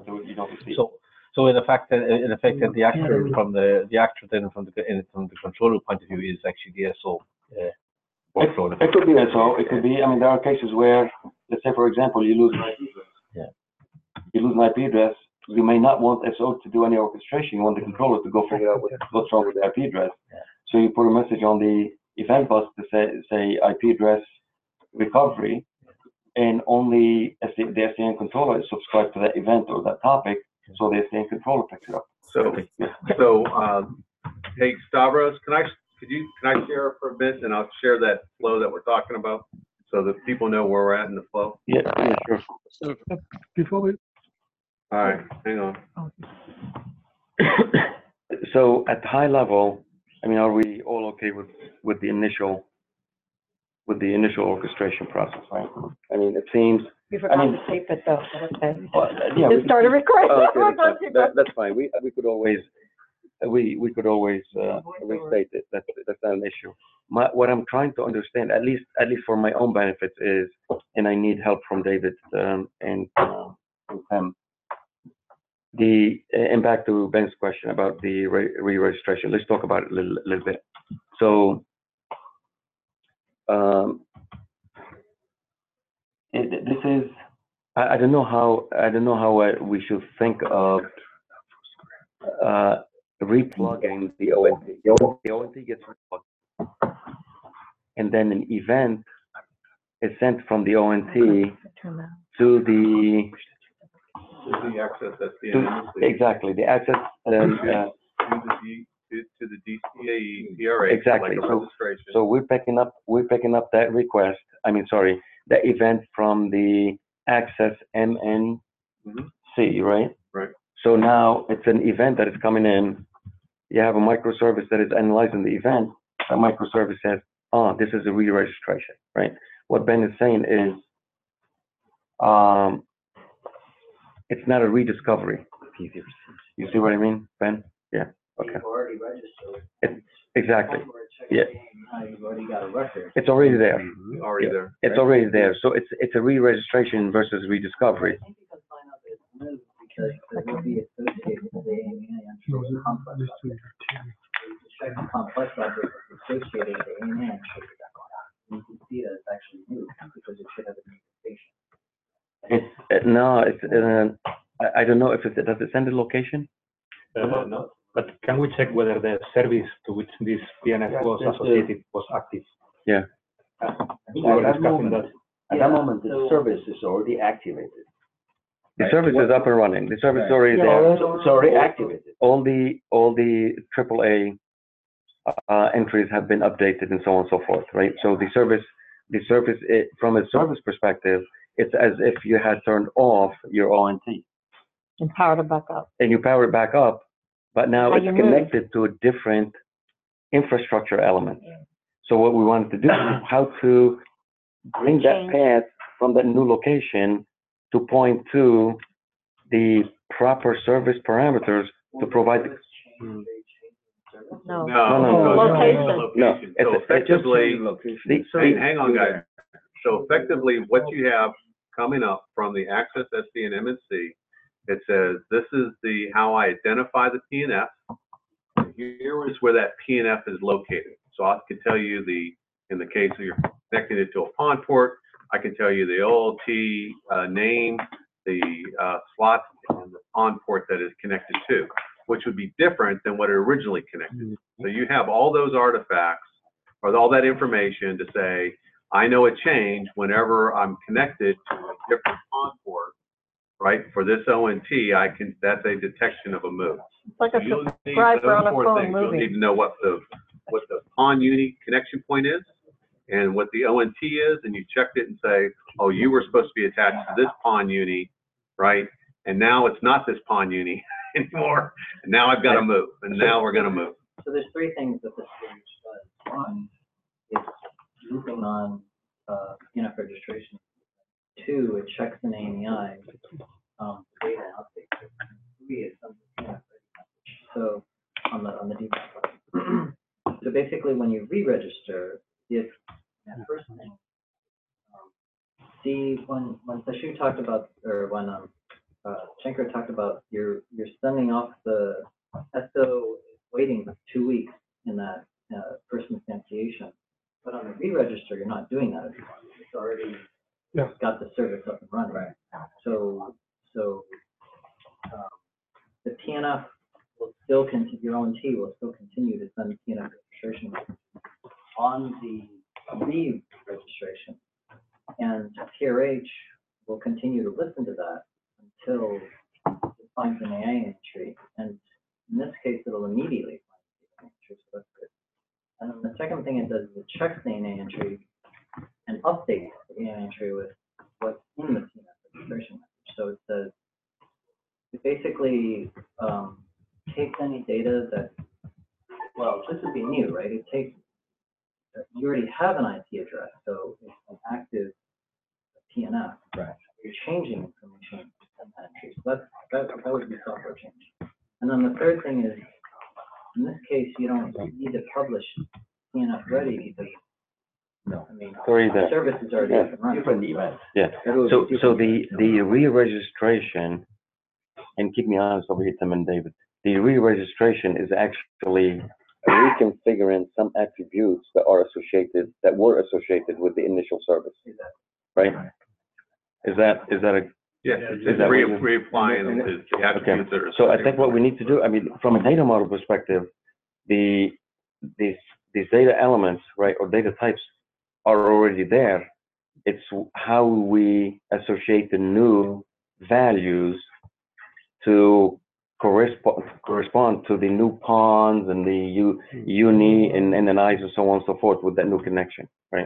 so you don't receive. So in effect, the actor from the controller point of view is actually the SO workflow. It could be SO. It could be. I mean, there are cases where, let's say, for example, you lose an IP address. Yeah. You lose an IP address. You may not want SO to do any orchestration. You want the controller to go figure out what's wrong with the IP address. Yeah. So you put a message on the event bus to say IP address recovery, and only the SDN controller is subscribed to that event or that topic, so the SDN controller picks it up. Hey Stavros, can I share for a bit, and I'll share that flow that we're talking about, so that people know where we're at in the flow. Yeah, sure. So before we. All right, hang on. So at high level, I mean, are we all okay with the initial orchestration process, right? I mean, it seems. We forgot to tape it though. Okay. Yeah, Just started recording. That's fine. We could always restate it. That's not an issue. What I'm trying to understand, at least for my own benefits, is, and I need help from David and Pam. And back to Ben's question about the re-registration. Let's talk about it a little bit. So, this is. I don't know how we should think of replugging the ONT. The ONT gets replugged, and then an event is sent from the ONT to the access SDN. Exactly, the access to the DCAE PRA. Exactly. Like so we're picking up that request. The event from the access MNC, right? Right. So now it's an event that is coming in. You have a microservice that is analyzing the event. That microservice says, "Oh, this is a re-registration," right? What Ben is saying is, it's not a rediscovery. You see what I mean, Ben? Yeah. Okay. You've already registered. Exactly. Yeah. You've already got a record. It's already there. Already there. It's already there. So it's a re-registration versus rediscovery. I think you can find out that it's moved because it will be associated with the AMI and complex object. Check the complex object is associated with the AMI and you can see that it's actually moved because it should have a notification. I don't know if does it send a location? No. But can we check whether the service to which this PNF was associated was active? Yeah. We were discussing that. At that moment, the service is already activated. The service is up and running. The service is already there. It's already activated. All the AAA entries have been updated and so on and so forth, right? So the service, from a service perspective, it's as if you had turned off your ONT. And powered it back up. And you power it back up, but now it's connected to a different infrastructure element. So what we wanted to do is how to bring that path from that new location to point to the proper service parameters to provide the No. Location. No. So effectively, hang on, the- guys. So effectively, what you have coming up from the Access SDN MNC, it says this is how I identify the PNF. Here is where that PNF is located. So I can tell you in the case of you're connecting it to a PON port, I can tell you the OLT name, the slot, and the PON port that is connected to, which would be different than what it originally connected. So you have all those artifacts or all that information to say, I know a change whenever I'm connected to a different PON port, right? For this ONT, that's a detection of a move. It's like a You'll need subscriber on a those four phone things. You'll moving. need to know what the PON UNI connection point is and what the ONT is, and you checked it and say, oh, you were supposed to be attached to this PON UNI, right? And now it's not this PON UNI anymore. And now I've got to move, and now we're going to move. So there's three things that this page does. One, it's looping on PNF registration. Two, it checks an AMI data update. Three is something PNF ready message. So on the default. So basically, when you re-register, if that first thing, see when Sashu talked about, or when Shankar talked about, you're sending off the SO waiting 2 weeks in that first instantiation. But on the re-register, you're not doing that anymore. It's already got the service up and running. Right. So the TNF will still continue, your ONT will still continue to send TNF registration on the re-registration. And PRH will continue to listen to that until it finds an AA entry. And in this case, it'll immediately find the AA entry, so that's good. And then the second thing it does is it checks the AA entry and updates the AA entry with what's in the TNF registration message. So it says, it basically takes any data that, well, this would be new, right? It takes, you already have an IP address, so it's an active TNF. Right. You're changing information in that entry. So that would be software change. And then the third thing is, in this case, you don't need to publish TNF ready because, I mean, the service is already up and running. Different event. Yeah. So the re-registration, and keep me honest over here, Tim and David, the re-registration is actually reconfiguring some attributes that were associated with the initial service, right? Is that a Yes, it's reapplying the attributes that are. So I think what we need to do, I mean, from a data model perspective, these data elements, right, or data types are already there. It's how we associate the new values to correspond to the new ponds and the uni and NNIs and so on and so forth with that new connection, right?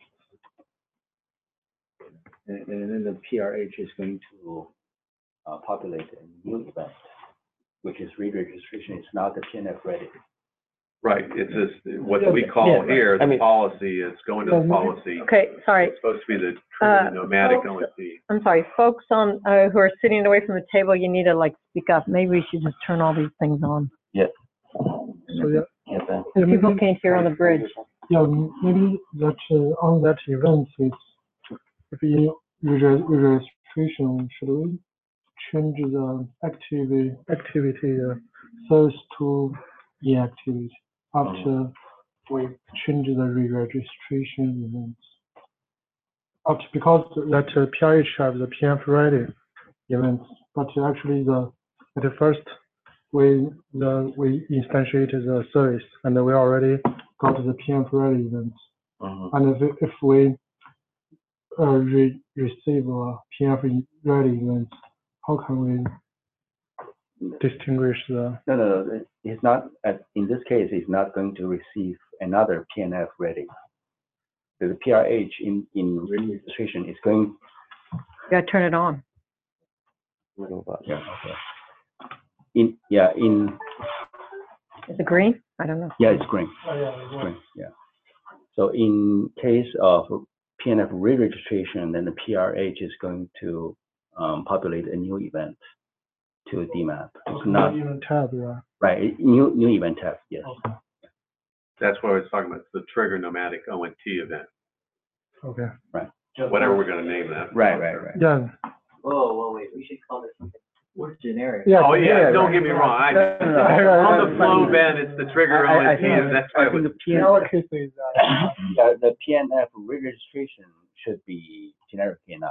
And then the PRH is going to populate a new event, which is re-registration. It's not the TNF ready. Right, it's just what we call here, the policy is going to the policy. Okay, sorry. It's supposed to be the nomadic ONT. I'm sorry, folks on, who are sitting away from the table, you need to like speak up. Maybe we should just turn all these things on. Yeah. So People can't hear on the bridge. maybe that on that event is if you registration, should we change the activity source to inactivity after we change the re-registration events? Because that PRH have the PNF ready events, but actually at the first we instantiated the service and we already got the PNF ready events. And if we receive a PNF ready event, how can we distinguish the? No. It's not. In this case, it's not going to receive another PNF ready. The PRH in registration is going. You gotta turn it on. Yeah. Okay. In. Is it green? I don't know. Yeah, it's green. It's green. Yeah. So in case of PNF re-registration, then the PRH is going to populate a new event to a DMAP. It's not even tab, right? Right. New event tab. Yes. Okay. That's what I was talking about, the trigger nomadic ONT event, Okay. Right. whatever we're gonna name that. Right. Yeah. Whoa, wait, we should call this something more generic. Yeah. Oh, yeah, don't right. get me wrong, No. on the flow, Ben, it's the trigger I ONT, think and that's why I it was. think the In PNF. our case is The PNF re-registration should be generic enough.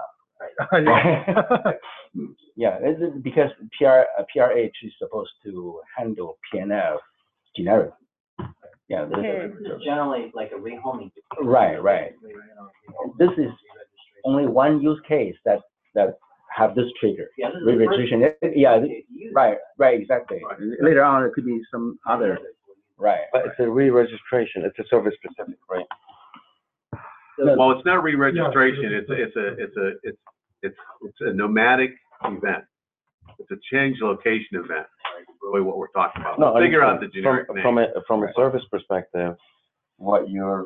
Yeah, it's because PRH is supposed to handle PNF generic. Yeah. Okay. This is generally like a rehoming. Right. This is only one use case that have this trigger. Yeah, this is the first Re-registration. Yeah. case you use Right. Exactly. Right. Later on, it could be some other. Right. But it's a re-registration. It's a service specific, right? Well, it's not re-registration, it's a nomadic event. It's a change location event, really what we're talking about. No, We'll figure out the from- generic name. From a service perspective, what you're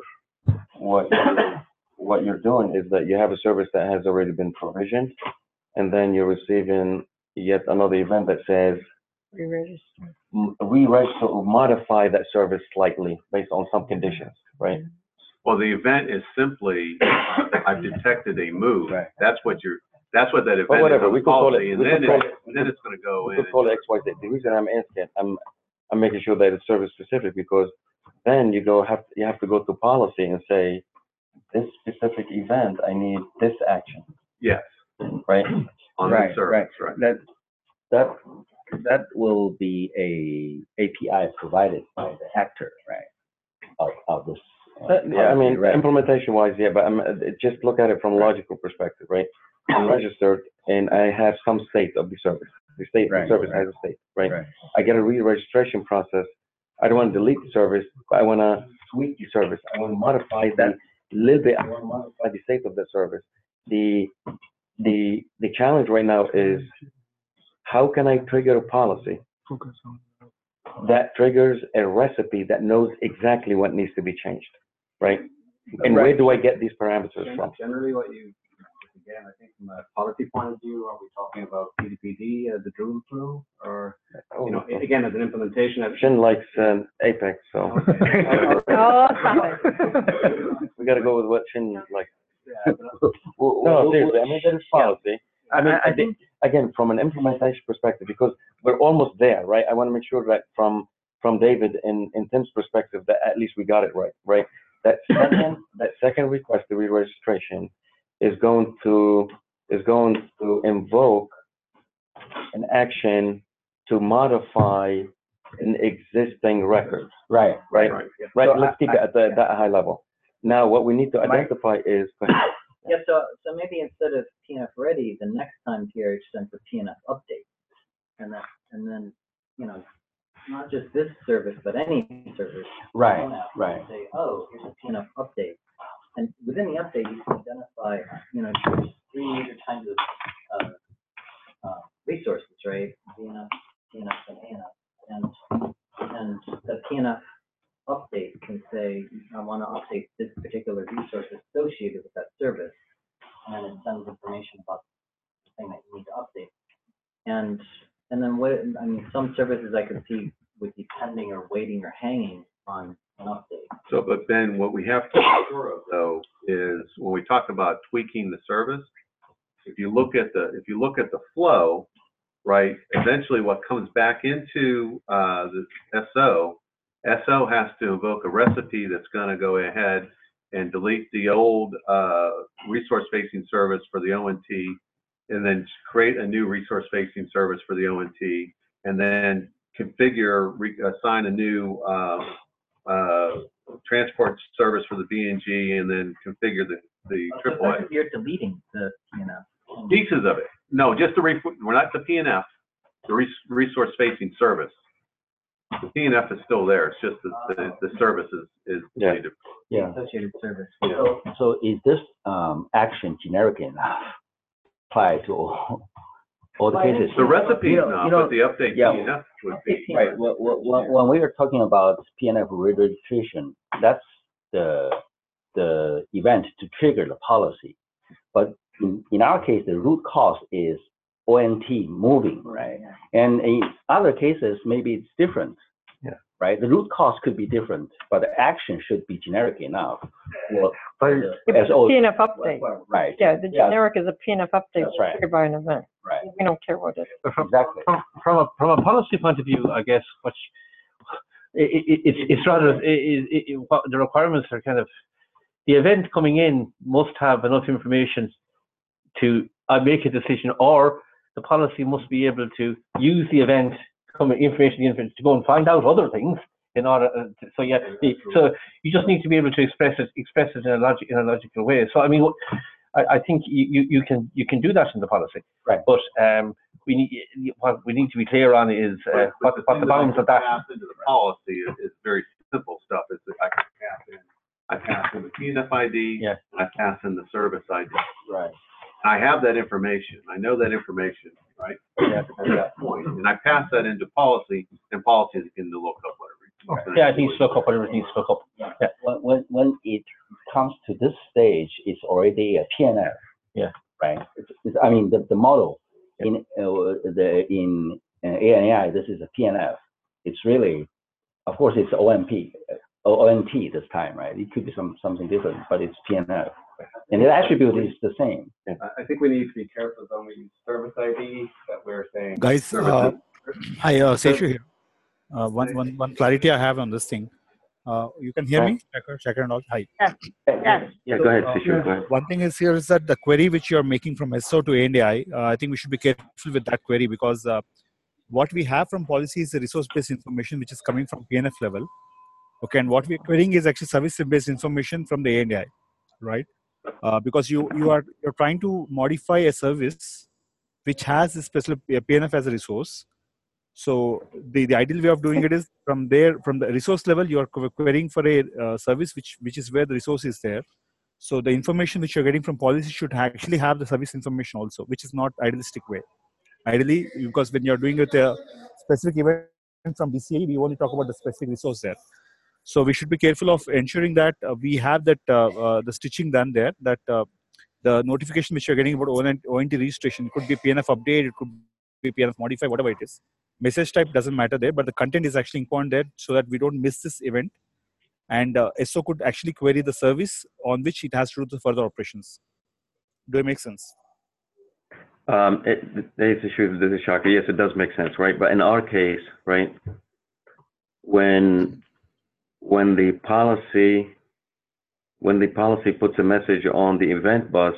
doing is that you have a service that has already been provisioned, and then you're receiving yet another event that says Re-register. re-register or modify that service slightly based on some conditions, right? Well, the event is simply, I've detected a move. Right. That's what you're, That's what that event But whatever, is on we the could call policy, it, and we then could call it, then it's going to go we in. could call it XYZ. The reason I'm asking, I'm making sure that it's service specific because then you have to go to policy and say, this specific event, I need this action, Yes, right? on Right, the service, right. That will be a API provided by the actor, right? Of this. Yeah, I mean, right. implementation wise, yeah, but just look at it from a logical perspective, right? I'm registered and I have some state of the service. The Right, service right. has a state, right? Right. I get a re-registration process. I don't want to delete the service, but I want to tweak the service. I want to modify that a little bit. I want to modify the state of the service. The challenge right now is how can I trigger a policy Focus on. that triggers a recipe that knows exactly what needs to be changed, right? And where do I get these parameters from? Generally, what you, again, I think from a policy point of view, are we talking about PDPD as a drill through, or, you know, again, as an implementation of. Shin likes Apex, so Oh, stop it. we got to go with what Shin likes. Yeah, No, seriously, I mean, there's policy. I mean, I think again, from an implementation perspective, because we're almost there, right? I want to make sure that from David and Tim's perspective, that at least we got it right? That second request, the re-registration, is going to invoke an action to modify an existing record. right. Right. yeah. Let's keep it at that high level. Now, what we need to identify is. Yeah, so maybe instead of PNF ready, the next time PRH sends a PNF update, and then, you know, not just this service, but any service. Right, phone app, right. Say, oh, here's a PNF update. And within the update, you can identify, you know, three major kinds of resources, right? DNF, PNF, and ANF. And the PNF update can say, I want to update this particular resource associated with that service. And it sends information about the thing that you need to update. And then some services I could see would be pending or waiting or hanging on an update. So, but then what we have to be sure of though is when we talk about tweaking the service, if you look at the flow, right, eventually what comes back into the SO has to invoke a recipe that's going to go ahead and delete the old resource-facing service for the ONT, and then create a new resource-facing service for the ONT, and then configure, assign a new transport service for the BNG, and then configure the AAA. You're deleting the, you know. Pieces of it. No, just we're not the PNF, the resource-facing service. The PNF is still there. It's just the service is Yeah. deleted. Yeah. Associated service. Yeah. So is this action generic enough? Apply to all the cases? The recipe You is know- not, you know, but the update yeah. PNF would be. Right. When we are talking about PNF re-registration, that's the event to trigger the policy. But in our case, the root cause is ONT moving, right? And in other cases, maybe it's different. Yeah. Right. The root cause could be different, but the action should be generic enough. Well, It's a PNF update. right. Yeah, the Yeah. generic is a PNF update That's right. triggered by an event. Right. We don't care what it is. Exactly. From a policy point of view, I guess it's rather what the requirements are kind of, the event coming in must have enough information to make a decision, or the policy must be able to use the event information to go and find out other things in order. So you just need to be able to express it in a logical way. So I mean, I think you can do that in the policy, right? But what we need to be clear on is what the bounds of that. Into the policy is very simple stuff. It's I pass in the PNF ID, Yeah. I pass in the service ID. Right. I have that information. I know that information, right? At that point, and I pass that into policy, and policy can look up whatever. Yeah, it needs to look up whatever it needs to look up. Yeah. When it comes to this stage, it's already a PNF. Yeah. Right. I mean, the model in ANAI, this is a PNF. It's really, of course, it's ONT this time, right? It could be something different, but it's PNF. And the attribute is the same. I think we need to be careful when we use service ID that we're saying. Guys, hi, Seshu here. One clarity I have on this thing. You can hear me? Checker and all. Hi. Yeah, go ahead, Seshu. Go ahead. One thing is here is that the query which you're making from SO to ANDI, I think we should be careful with that query because what we have from policy is the resource-based information which is coming from PNF level. Okay, and what we're querying is actually service-based information from the ANDI, right? Because you're trying to modify a service which has a special PNF as a resource. So the ideal way of doing it is from the resource level, you are querying for a service which is where the resource is there. So the information which you're getting from policy should actually have the service information also, which is not idealistic way. Ideally, because when you're doing it a specific event from DCA, we only talk about the specific resource there. So we should be careful of ensuring that we have that the stitching done there, that the notification which you're getting about ONT registration, it could be PNF update, it could be PNF modify, whatever it is. Message type doesn't matter there, but the content is actually important there so that we don't miss this event. And SO could actually query the service on which it has to do the further operations. Do it make sense? This is Shaka. Yes, it does make sense, right? But in our case, right, when the policy puts a message on the event bus,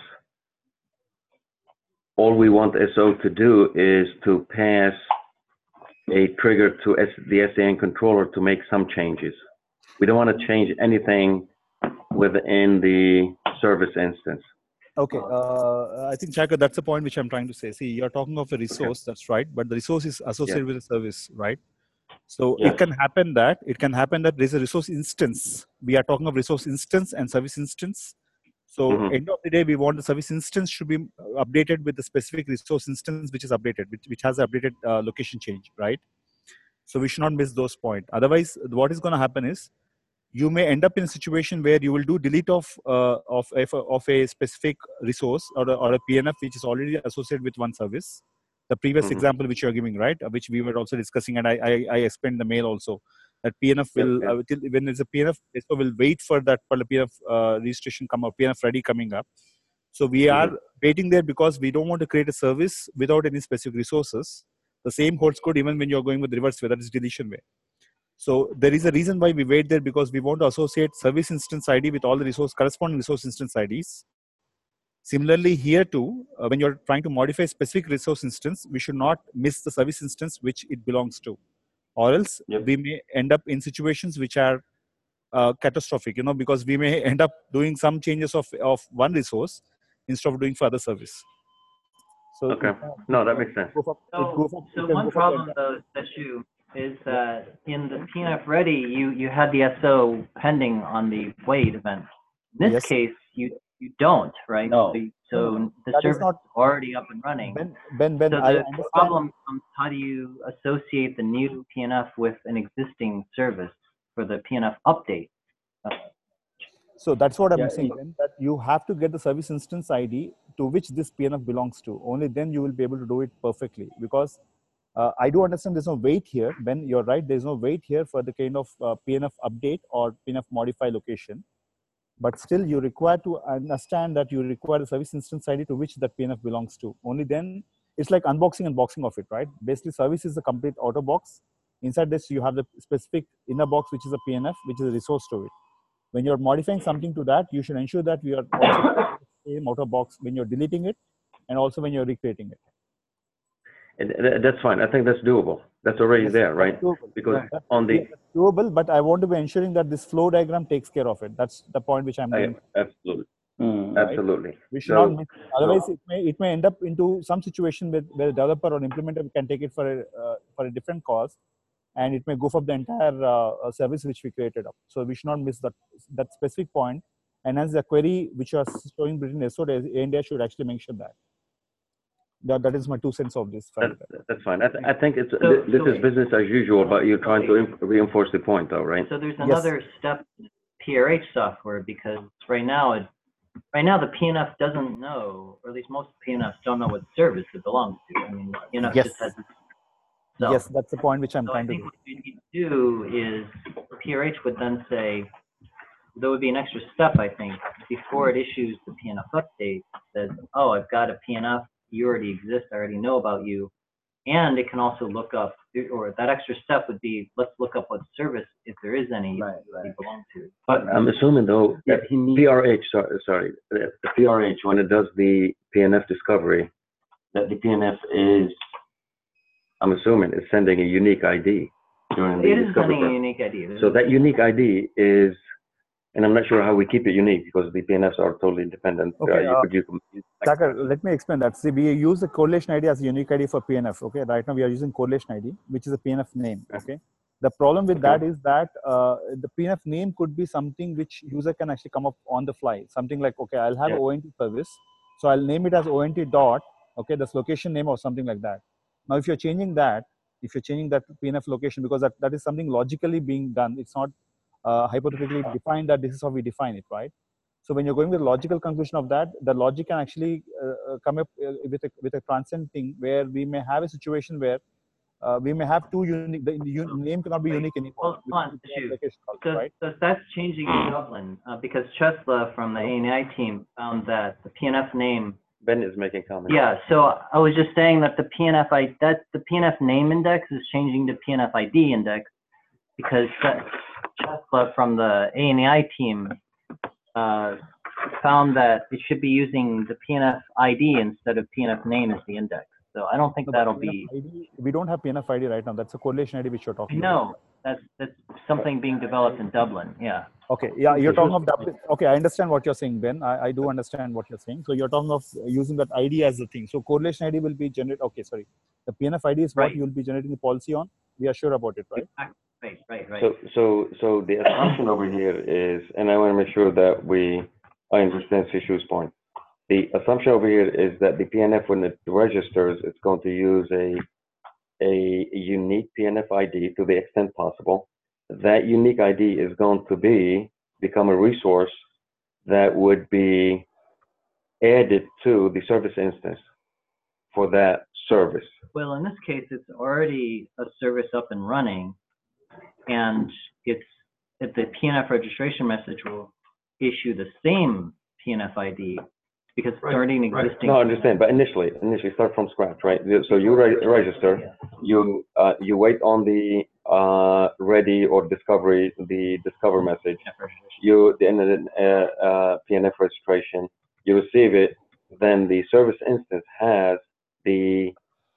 all we want SO to do is to pass a trigger to the SDN controller to make some changes. We don't want to change anything within the service instance. Okay, I think, Chaka, that's the point which I'm trying to say. See, you're talking of a resource, that's right, but the resource is associated with a service, right? So it can happen that there's a resource instance. We are talking of resource instance and service instance. So end of the day, we want the service instance should be updated with the specific resource instance which is updated, which has the updated location change, right? So we should not miss those points. Otherwise, what is going to happen is you may end up in a situation where you will do delete of a specific resource or a PNF which is already associated with one service. The previous example which you are giving, right, which we were also discussing, and I explained the mail also, that PNF will, when there's a PNF, SO will wait for that PNF registration come up, PNF ready coming up. So we are waiting there because we don't want to create a service without any specific resources. The same holds good even when you're going with reverse way, that is deletion way. So there is a reason why we wait there, because we want to associate service instance ID with all the corresponding resource instance IDs. Similarly, here too, when you're trying to modify a specific resource instance, we should not miss the service instance which it belongs to, or else we may end up in situations which are catastrophic, because we may end up doing some changes of one resource instead of doing for other service. So no, that makes sense. So one problem though, Seshu, is that in the PNF ready, you had the SO pending on the wait event. In this case, you don't, right? No. So the service is already up and running. Ben, so the problem comes, how do you associate the new PNF with an existing service for the PNF update? So that's what I'm saying, that you have to get the service instance ID to which this PNF belongs to. Only then you will be able to do it perfectly, because I do understand there's no wait here. Ben, you're right, there's no wait here for the kind of PNF update or PNF modify location. But still, you require to understand that you require the service instance ID to which that PNF belongs to. Only then, it's like unboxing and boxing of it, right? Basically, service is the complete outer box. Inside this, you have the specific inner box, which is a PNF, which is a resource to it. When you're modifying something to that, you should ensure that you are also the same outer box when you're deleting it, and also when you're recreating it. That's fine. I think that's doable. That's already there, right? Because on the doable, but I want to be ensuring that this flow diagram takes care of it. That's the point which I'm making. Absolutely. Right? Absolutely. We should not miss. Otherwise, it may end up into some situation where the developer or implementer can take it for a different cause, and it may go for the entire service which we created up. So we should not miss that specific point. And as the query which you are showing between SO and India should actually mention that. That is my 2 cents of this. That's fine. I think it's this is business as usual, but you're trying to reinforce the point, though, right? So there's another step in PRH software, because right now the PNF doesn't know, or at least most PNFs don't know what service it belongs to. I mean, PNF just has. Yes, that's the point which I'm trying to do. What you need to do is PRH would then say, there would be an extra step, I think, before it issues the PNF update. Says, oh, I've got a PNF. You already exist. I already know about you. And it can also look up, or that extra step would be, let's look up what service, if there is any, they belong to. But I'm assuming though, that PRH, the PRH, when it does the PNF discovery, that the PNF is, I'm assuming, is sending a unique ID during the It is discovery sending a process. unique ID. So that unique ID is, and I'm not sure how we keep it unique because the PNFs are totally independent. Okay, Tucker, let me explain that. See, we use the correlation ID as a unique ID for PNF. Okay, right now we are using correlation ID, which is a PNF name. Okay, the problem with that is that the PNF name could be something which user can actually come up on the fly. Something like, okay, I'll have ONT service, so I'll name it as ONT dot. Okay, that's location name or something like that. Now, if you're changing that PNF location, because that is something logically being done, it's not hypothetically defined that this is how we define it, right? So when you're going with the logical conclusion of that, the logic can actually come up with a transient thing where we may have a situation where we may have two unique, the name cannot be unique anymore. Hold on, right? So that's changing in Dublin because Chesla from the ANI team found that the PNF name. Ben is making comments. Yeah, so I was just saying that the PNF name index is changing to PNF ID index because Chesla from the ANI team found that it should be using the PNF ID instead of PNF name as the index. So I don't think that'll be. ID, we don't have PNF ID right now. That's a correlation ID which you're talking about. No, that's something being developed in Dublin. Yeah. Okay. Yeah, you're talking of Dublin. Okay, I understand what you're saying, Ben. I do understand what you're saying. So you're talking of using that ID as the thing. So correlation ID will be generated. Okay, sorry. The PNF ID is what you'll be generating the policy on. We are sure about it, right? Right. So the assumption over here is, and I want to make sure that I understand Sishu's point. The assumption over here is that the PNF, when it registers, it's going to use a unique PNF ID to the extent possible. That unique ID is going to become a resource that would be added to the service instance for that service. Well, in this case, it's already a service up and running, and the PNF registration message will issue the same PNF ID because it's already an existing. No, I understand, but initially start from scratch, right? So you register, you wait on the ready or the discover message. You the PNF registration, you receive it, then the service instance has the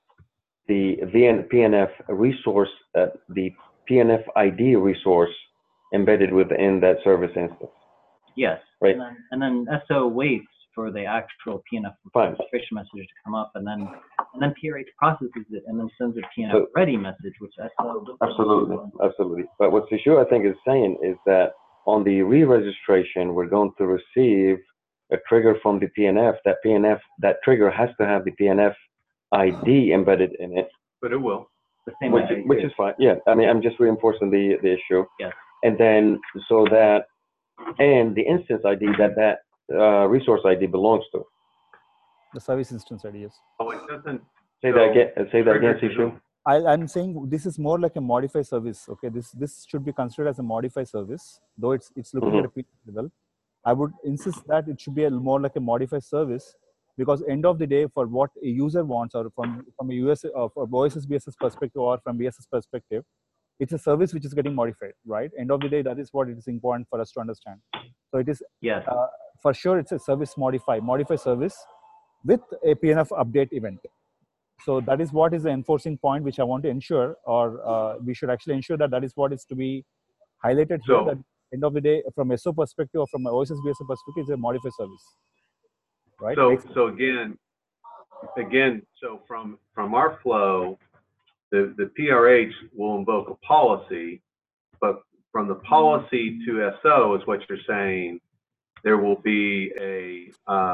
PNF resource, the PNF ID resource embedded within that service instance. Yes. Right. And then SO waits for the actual PNF registration message to come up, and then PRH processes it and then sends a PNF ready message, which SO. Absolutely. But what Sishu, I think, is saying is that on the re-registration, we're going to receive a trigger from the PNF. That trigger has to have the PNF ID embedded in it. But it will. The same which is fine. Yeah. I mean, I'm just reinforcing the issue. Yes. And then and the instance ID that resource ID belongs to. The service instance ID, yes. Oh, it doesn't. Say that again, Sishu. I'm saying this is more like a modified service. Okay, this should be considered as a modified service, though it's looking at a PNF level. I would insist that it should be more like a modified service, because end of the day, for what a user wants, or from a US or OSS BSS perspective or from BSS perspective, it's a service which is getting modified, right? End of the day, that is what it is important for us to understand. So it is, for sure, it's a service modified service with a PNF update event. So that is what is the enforcing point which I want to ensure, or we should actually ensure that is what is to be highlighted here. That end of the day, from SO perspective or from OSS BSS perspective, it's a modified service, right? So again, so from our flow, the PRH will invoke a policy, but from the policy to SO is what you're saying. There will be a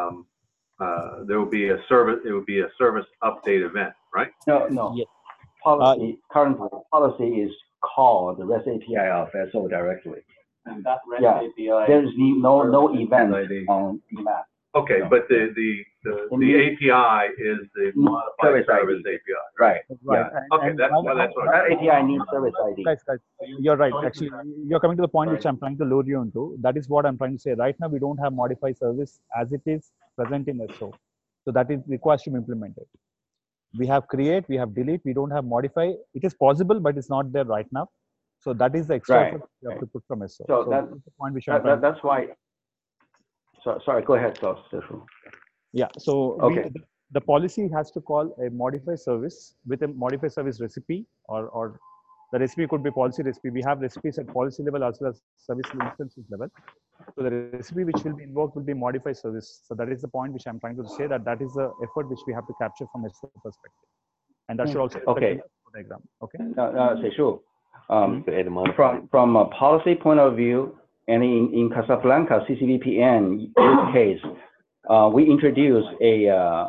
service. It will be a service update event, right? No. Yes. Current policy is called the REST API of SO directly. And that REST API. There is no event on DMAP. Okay, but the API is the modified service API. Right. Right. Yeah. Okay, that's what That API needs service ID. Guys, you're right. Actually, you're coming to the point which I'm trying to load you into. That is what I'm trying to say. Right now, we don't have modify service as it is present in SO. So that it requires to be implemented. We have create, we have delete, we don't have modify. It is possible, but it's not there right now. So that is the extra Right. effort you have to put from SO. So that's the point which I'm trying that's why. So, sorry, go ahead, Seshu. Yeah. So Okay. the policy has to call a modify service with a modify service recipe, or the recipe could be policy recipe. We have recipes at policy level as well as service instances level. So the recipe which will be invoked will be modify service. So that is the point which I'm trying to say, that is the effort which we have to capture from a perspective, and that should also reflect in the diagram. Okay. Seshu, from a policy point of view, and in Casablanca CCVPN use case, we introduced a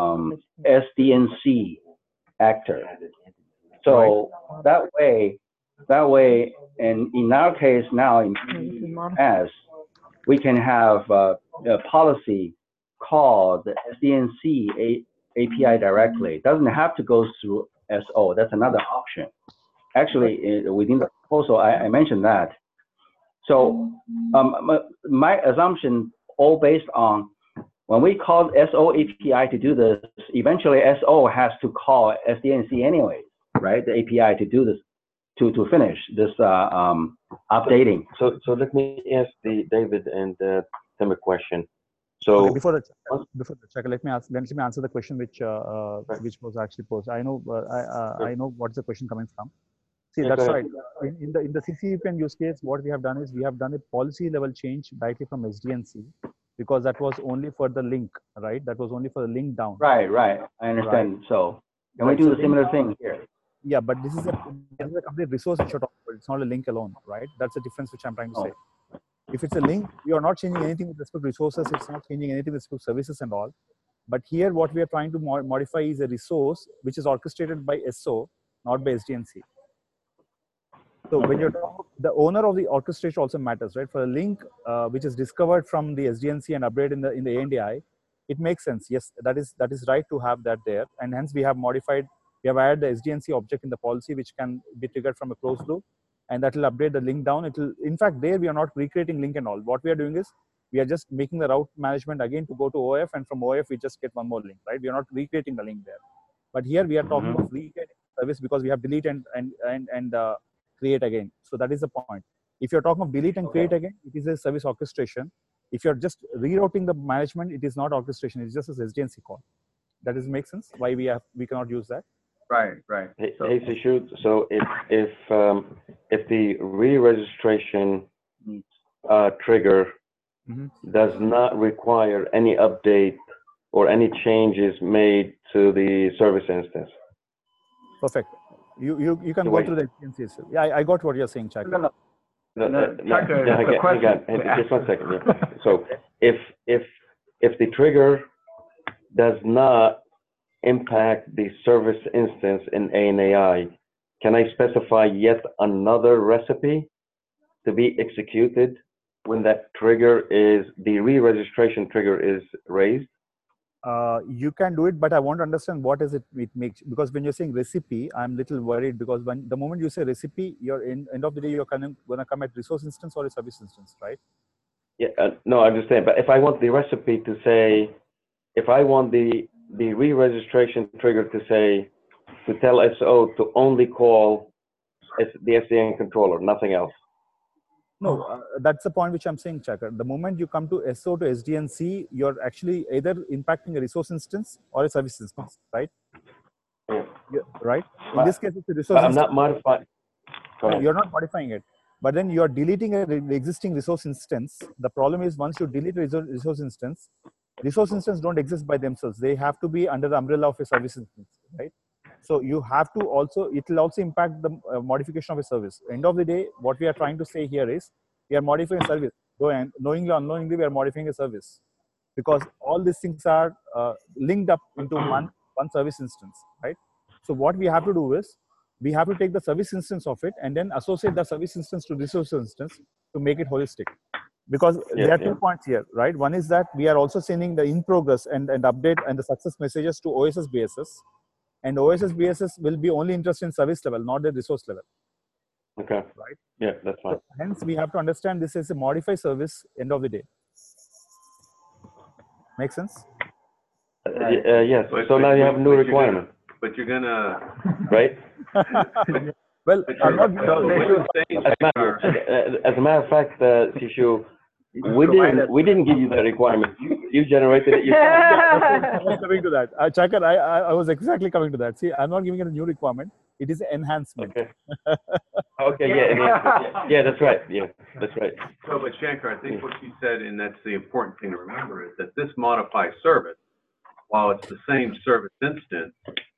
SDNC actor. So that way, and in our case now in PNS, we can have a policy called the SDNC API directly. It doesn't have to go through SO. That's another option. Actually, within the proposal, I mentioned that. So my assumption, all based on when we call SO API to do this, eventually SO has to call SDNC anyway, right? The API to do this, to finish this updating. So let me ask David and Tim a question. So okay, before the check, let me answer the question which was actually posed. I know I know what's the question coming from. See, yeah, that's right. In the CCVPN use case, what we have done is we have done a policy level change directly from SDNC, because that was only for the link, right? That was only for the link down. Right. I understand. Right. So can we do the similar thing here? Yeah, but this is a complete resource which you're talking about. It's not a link alone, right? That's the difference which I'm trying to say. If it's a link, you are not changing anything with respect to resources. It's not changing anything with respect to services and all. But here, what we are trying to modify is a resource which is orchestrated by SO, not by SDNC. So when you're talking, the owner of the orchestration also matters, right? For a link which is discovered from the SDNC and updated in the ANDI, it makes sense. Yes, that is right to have that there, and hence we have modified. We have added the SDNC object in the policy, which can be triggered from a closed loop, and that will update the link down. It will, in fact, there we are not recreating link and all. What we are doing is we are just making the route management again to go to OF, and from OF we just get one more link, right? We are not recreating the link there. But here we are talking of recreating service because we have delete and create again. So that is the point. If you're talking of delete and create again, it is a service orchestration. If you're just rerouting the management, it is not orchestration. It's just a SDNC call. That does make sense. Why we cannot use that? Right. Hey, Seshu, so if the re-registration trigger does not require any update or any changes made to the service instance. Perfect. You can go through the SDNC. Yeah, I got what you're saying, Chaka. No, just 1 second. Yeah. So if the trigger does not impact the service instance in ANAI, can I specify yet another recipe to be executed when that trigger is, the re-registration trigger is raised? You can do it, but I want to understand what is it makes, because when you're saying recipe, I'm a little worried, because when the moment you say recipe, you're end of the day, you're going to come at resource instance or a service instance, right? Yeah, no, I understand. But if I want the recipe to say, if I want the re-registration trigger to say, to tell SO to only call the SDN controller, nothing else. No, that's the point which I'm saying, Chaka. The moment you come to SO to SDNC, you're actually either impacting a resource instance or a service instance, right? Yeah. Right? In this case, it's a resource instance. I'm not modifying. No, you're not modifying it. But then you're deleting the existing resource instance. The problem is once you delete a resource instance don't exist by themselves. They have to be under the umbrella of a service instance, right? So you have to also, it will also impact the modification of a service. End of the day, what we are trying to say here is we are modifying a service. And knowingly or unknowingly, we are modifying a service because all these things are linked up into one service instance, right? So what we have to do is we have to take the service instance of it and then associate the service instance to resource instance to make it holistic. Because there are 2 points here, right? One is that we are also sending the in progress and update and the success messages to OSS BSS, and OSS BSS will be only interested in service level, not the resource level. Okay. Right? Yeah, that's fine. So hence, we have to understand this is a modified service end of the day. Make sense? Yes. So now you have new requirement. But you're gonna, right? Well, I'm not. As a matter of fact, Sishu, we didn't give you that requirement. You generated it yourself. I was coming to that. Chakar, I was exactly coming to that. See, I'm not giving it a new requirement. It is enhancement. Okay. Okay. Yeah. That's right. Yeah, that's right. So, but Shankar, I think what you said, and that's the important thing to remember, is that this modified service, while it's the same service instance,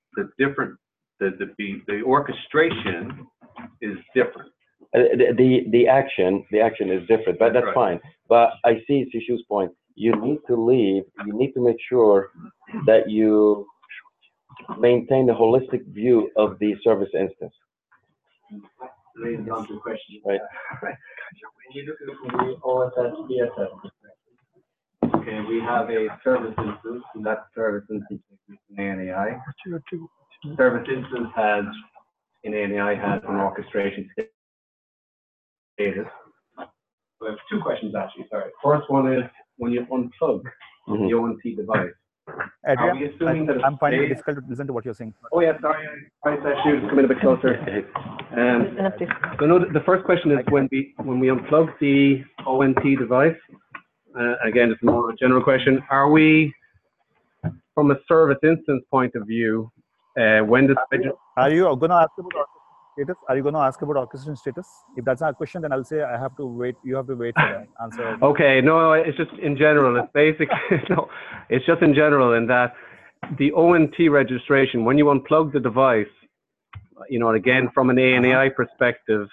the orchestration is different. The action is different, but that's right. fine. But I see Sishu's point. You need to make sure that you maintain the holistic view of the service instance. Leads on to the question. Right. When you look at the OSS BSS, okay, we have a service instance, and that service instance exists in ANAI. Service instance has, in ANAI, has an orchestration status. So I have 2 questions actually, sorry. First one is, when you unplug the ONT device, are we assuming that I'm finding it difficult to listen to what you're saying. Oh yeah, sorry, I should come in a bit closer. So no, the first question is when we unplug the ONT device, again, it's more a general question, are we, from a service instance point of view, when does... Are you going to ask about status? Are you going to ask about orchestration status? If that's not a question, then I'll say I have to wait. You have to wait for that answer. Okay, no, it's just in general. It's basically no, it's just in general in that the ONT registration, when you unplug the device, you know, again from an ANAI perspective,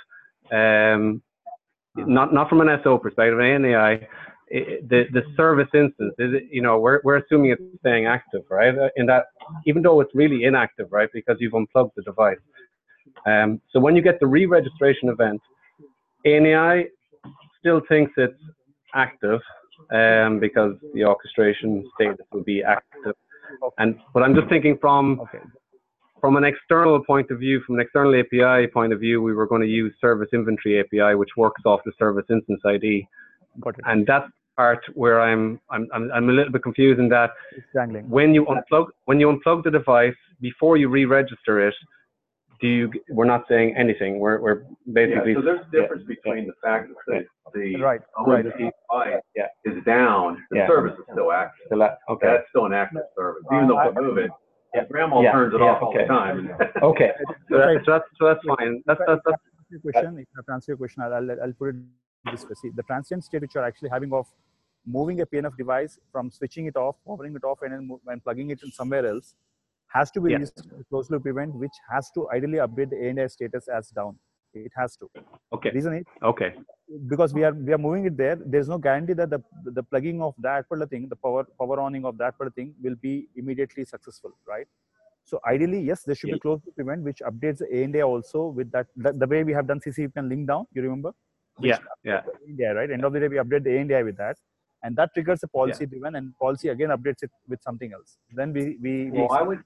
not from an SO perspective, an ANAI, the service instance is, you know, we're assuming it's staying active, right? In that, even though it's really inactive, right, because you've unplugged the device. So when you get the re-registration event, ANAI still thinks it's active because the orchestration status will be active. But I'm just thinking from an external point of view, from an external API point of view, we were going to use Service Inventory API, which works off the Service Instance ID. And that's part where I'm a little bit confused in that when you unplug the device before you re-register it, we're not saying anything. We're basically. Yeah, so there's a difference between the fact that the ONT device is down, the service is still active. Okay. That's still an active service, even though we move it. Grandma turns it off all the time. Okay. So that's fine. That's question. If I have to answer your question, I'll put it this way. See, the transient state which you're actually having of moving a PNF device from switching it off, powering it off, and then plugging it in somewhere else has to be used a closed loop event, which has to ideally update the ANAI status as down. It has to. Okay. Reason is because we are moving it there. There's no guarantee that the plugging of that particular thing, the power oning of that particular thing, will be immediately successful, right? So ideally, yes, there should be closed loop event which updates the ANAI also with that. The way we have done CC, you can link down. You remember? ANAI, right? End of the day, we update the ANAI with that. And that triggers a policy driven, and policy again updates it with something else. Then I would.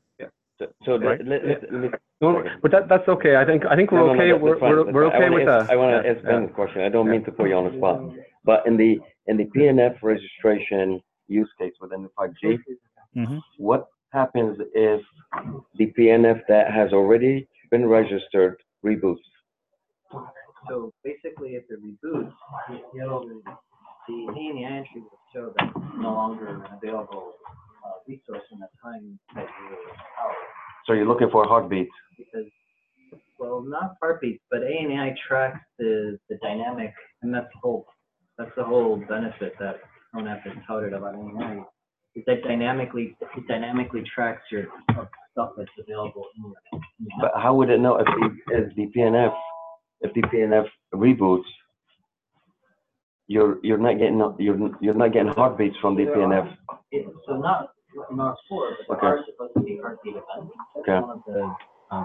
But that's okay. I think we're okay. We're okay with that. I want to ask Ben a question. I don't mean to put you on the spot, but in the PNF registration use case within the 5G, what happens if the PNF that has already been registered reboots? So basically, if it reboots, the ANAI entry will show that it's no longer an available resource in the time that you were out. So you're looking for heartbeats? Because, well, not heartbeats, but ANAI tracks the dynamic, and that's the whole benefit that ONAP has touted about ANAI, is that it dynamically tracks your stuff that's available in your. But how would it know if the PNF reboots? You're not getting heartbeats from the PNF. So not in R4, but there are supposed to be heartbeat events. That's one of the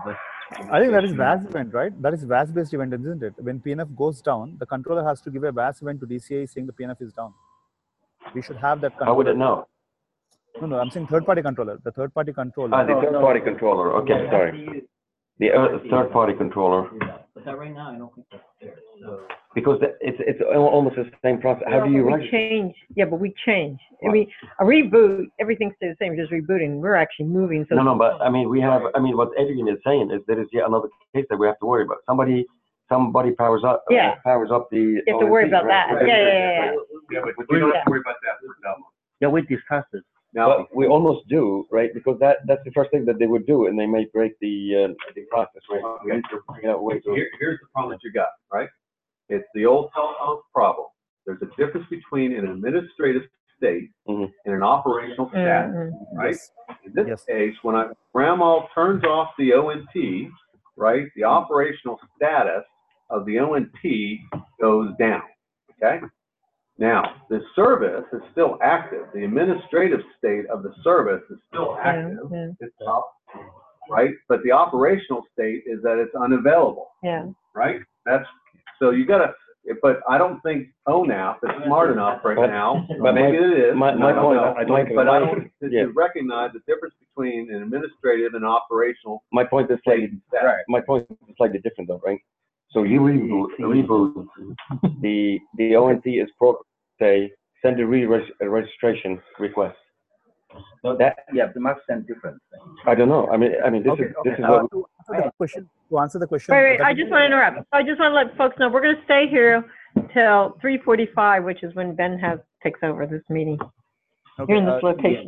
I think that is VAS event, right? That is VAS-based event, isn't it? When PNF goes down, the controller has to give a VAS event to DCA saying the PNF is down. We should have that controller. How would it know? No, I'm saying third-party controller. The third-party controller. The third-party controller. Okay, sorry. The third-party controller. But that right now, I don't think that's there. So. Because it's almost the same process. How do you we change? Yeah, but we change. I mean, a reboot, everything stays the same, just rebooting. We're actually moving. So no, but I mean, what Adrian is saying is there is yet another case that we have to worry about. Somebody powers up. Yeah. Powers up the. You have to worry about that. Right. Yeah, but we don't have to worry about that for that one. Yeah, we discussed it. Now we almost do, right? Because that's the first thing that they would do, and they may break the process, right? We need to figure out ways. Here's the problem that you got, right? It's the old telephone problem. There's a difference between an administrative state and an operational status, right? In this case, when Grandma turns off the ONT, right, the operational status of the ONT goes down, okay? Now, the service is still active. The administrative state of the service is still active. It's up, right? But the operational state is that it's unavailable, right? So you got to, but I don't think ONAP is smart enough right now. But maybe it is. My point, but I don't to recognize the difference between an administrative and operational. My point is slightly different, though, right? So you reboot the ONT is say send a registration request. So that the marks send different things. I don't know. I mean this is what. To answer the question. Wait, I just want to interrupt. I just want to let folks know we're going to stay here till 3:45, which is when Ben takes over this meeting. Here in this location.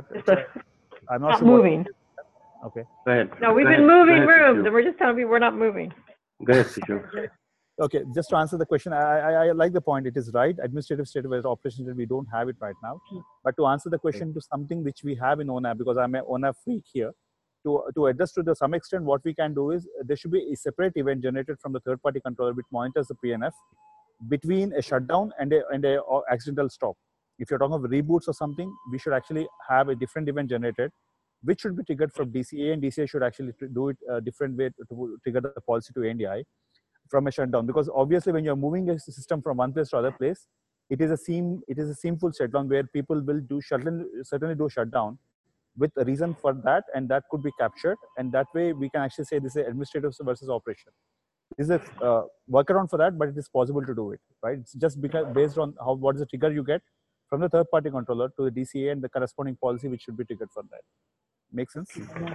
I'm not moving. Okay. Go ahead. No, we've been moving rooms, and we're just telling people we're not moving. Go ahead, Sishu. Okay, just to answer the question, I like the point. It is right. Administrative state of operations, we don't have it right now. But to answer the question to something which we have in ONAP, because I'm an ONAP freak here, to address to some extent, what we can do is there should be a separate event generated from the third-party controller which monitors the PNF between a shutdown and a accidental stop. If you're talking of reboots or something, we should actually have a different event generated, which should be triggered from DCA, and DCA should actually do it a different way to trigger the policy to ANDI from a shutdown. Because obviously, when you're moving a system from one place to other place, it is a seamful shutdown where people will certainly do shutdown with a reason for that, and that could be captured, and that way we can actually say this is administrative versus operation. This is a workaround for that, but it is possible to do it, right? It's just based on what is the trigger you get from the third-party controller to the DCA and the corresponding policy which should be triggered for that. Make sense?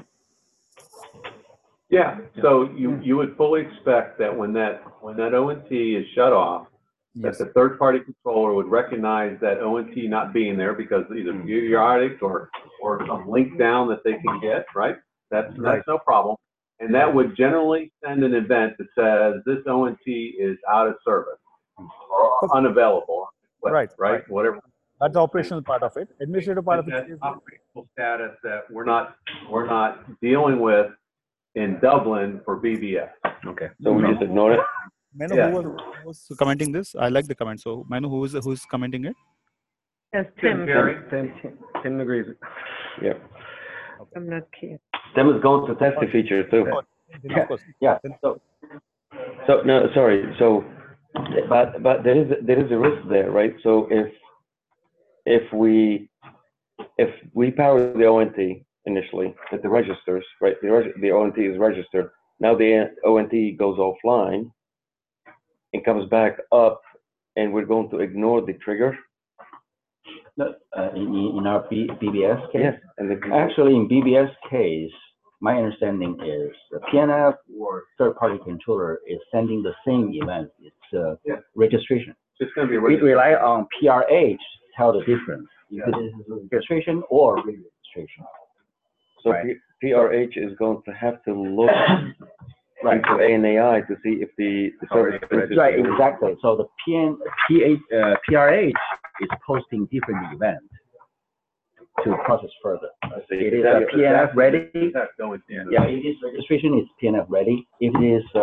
Yeah. So you would fully expect that when that ONT is shut off, that the third-party controller would recognize that ONT not being there because either periodic or some link down that they can get, right? That's no problem. And that would generally send an event that says this ONT is out of service or unavailable. Right. Whatever. That's the operational part of it. Administrative part of it is operational status that we're not dealing with in Dublin for BBS. Okay. So we just ignore it. May I know who was commenting this? I like the comment. So may I know who's commenting it? Yes, Tim. Tim agrees. Yeah. I'm not kidding. Tim is going to test the feature too. Yeah. So no, sorry. So, but there is a risk there, right? So if we power the ONT initially at the registers, right? The ONT is registered. Now the ONT goes offline and comes back up, and we're going to ignore the trigger. No, in our BBS case? Yes. Actually, in BBS case, my understanding is the PNF or third-party controller is sending the same event. It's registration. It's going to be we rely on PRH to tell the difference. If it is registration or re-registration. So PRH is going to have to look into ANAI to see if the service is right. Exactly. So the PRH is posting different events to process further. It is PNF ready. Yeah, it is registration is PNF ready. If it is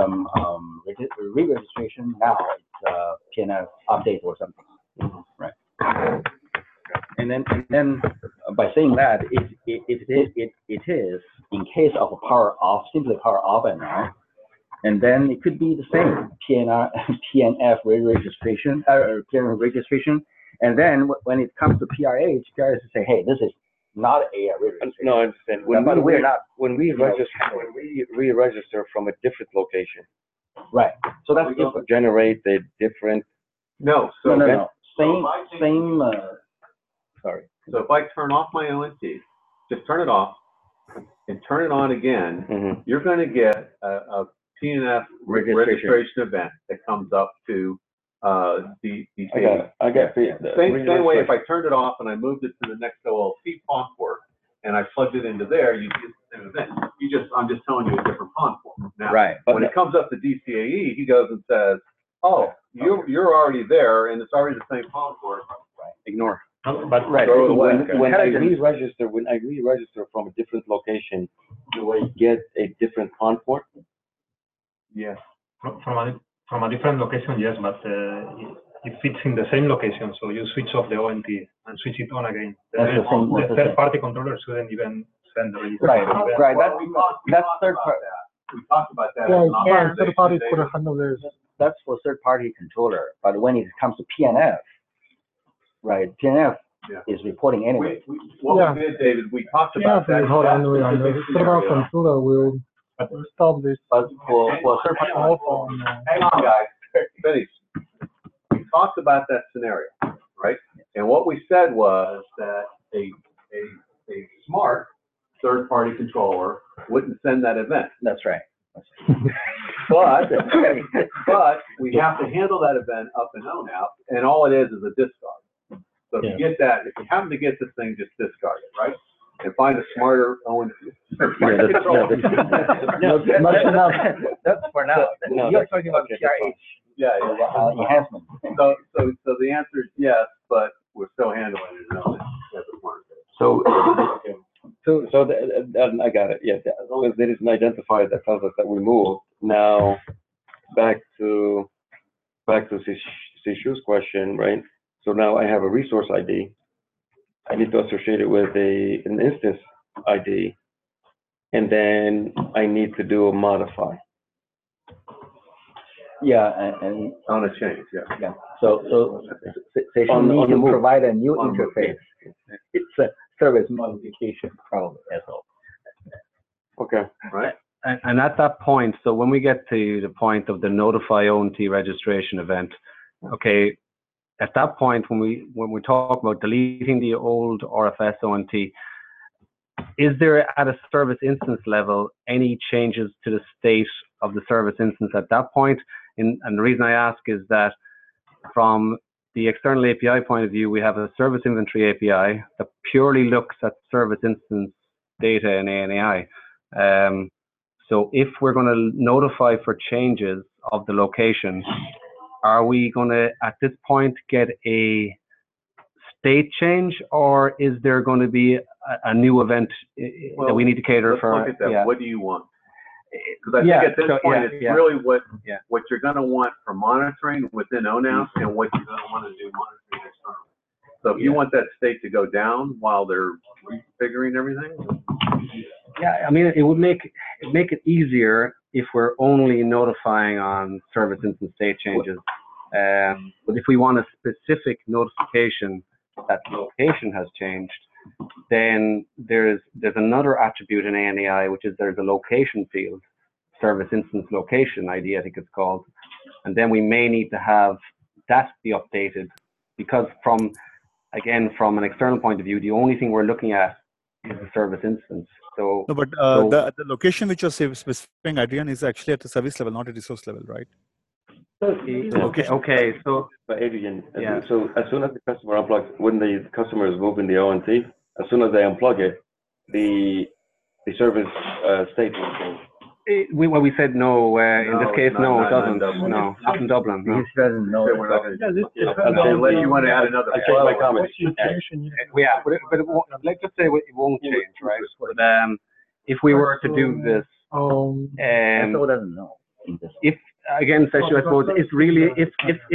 re-registration, now it's PNF update or something. Right. then by saying that, it is in case of power off, simply power off and on, and then it could be the same PNF registration or PNF registration, and then when it comes to PRH say, hey, this is not a registration. No, I understand. When we re-register from a different location, right? So that's different. Generate a different. No. Same. Sorry. So if I turn off my ONT, just turn it off and turn it on again, you're going to get a PNF registration event that comes up to the I got same way. If I turned it off and I moved it to the next OLT PON port and I plugged it into there, you get the same event. I'm just telling you a different PON port. Now, right. When it comes up to DCAE, he goes and says, "Oh, you're already there, and it's already the same PON port." Right. Ignore. But when I re-register from a different location, do I get a different PON port? Yes. From a different location, yes, but it fits in the same location. So you switch off the ONT and switch it on again. The third-party controller shouldn't even send the registration. Right. That's third party. We talked about that. Yeah, third party could handle this. That's for third-party controller. But when it comes to PNF, right? PNF is reporting anyway. What we did, David, we talked about that. Hold on, the third-party controller will stop this. But for third-party, hang on, guys. Finish. We talked about that scenario, right? And what we said was that a smart third-party controller wouldn't send that event. That's right. But we have to handle that event up and out, and all it is a discard. So if you get that, if you happen to get this thing, just discard it, right? And find a smarter ONT. That's for now. You're talking about PRH. Enhancement. So the answer is yes, but we're still handling it as a smart. So I got it. Yes, as long as there is an identifier that tells us that we moved. Now, back to Sishu's question, right? So now I have a resource ID. I need to associate it with an instance ID, and then I need to do a modify. Yeah, and on a change. Yeah. So Session needs to provide a new interface. It's a service modification problem as well. Okay. Right. And at that point, so when we get to the point of the notify ONT registration event, okay, at that point when we talk about deleting the old RFS ONT, is there at a service instance level any changes to the state of the service instance at that point? And the reason I ask is that from the external API point of view, we have a service inventory API that purely looks at service instance data in ANAI. So if we're going to notify for changes of the location, are we going to, at this point, get a state change, or is there going to be a new event that we need to cater for? Look at that. Yeah. What do you want? Because I think at this point, it's really what you're going to want for monitoring within ONAP and what you're going to want to do monitoring externally. So if you want that state to go down while they're reconfiguring everything. Yeah, I mean, it would make it easier if we're only notifying on service instance state changes. But if we want a specific notification that location has changed, then there's another attribute in ANAI, which is there's a location field, service instance location ID, I think it's called. And then we may need to have that be updated, because from an external point of view, the only thing we're looking at is the service instance. So no, but the location which you're specifying, Adrian, is actually at the service level, not at resource level, right? Okay. So, but Adrian, so as soon as the customer unplugs, when the customer is moving the ONT, as soon as they unplug it, the service state will change. We said no. In this case, no, it doesn't. No, not in Dublin. No. This doesn't know. Unless you want to add another. I changed my comment. Yeah, but let's just say it won't change, right? But if we were to do this, SO doesn't know. If again, Seshu, I suppose it's really if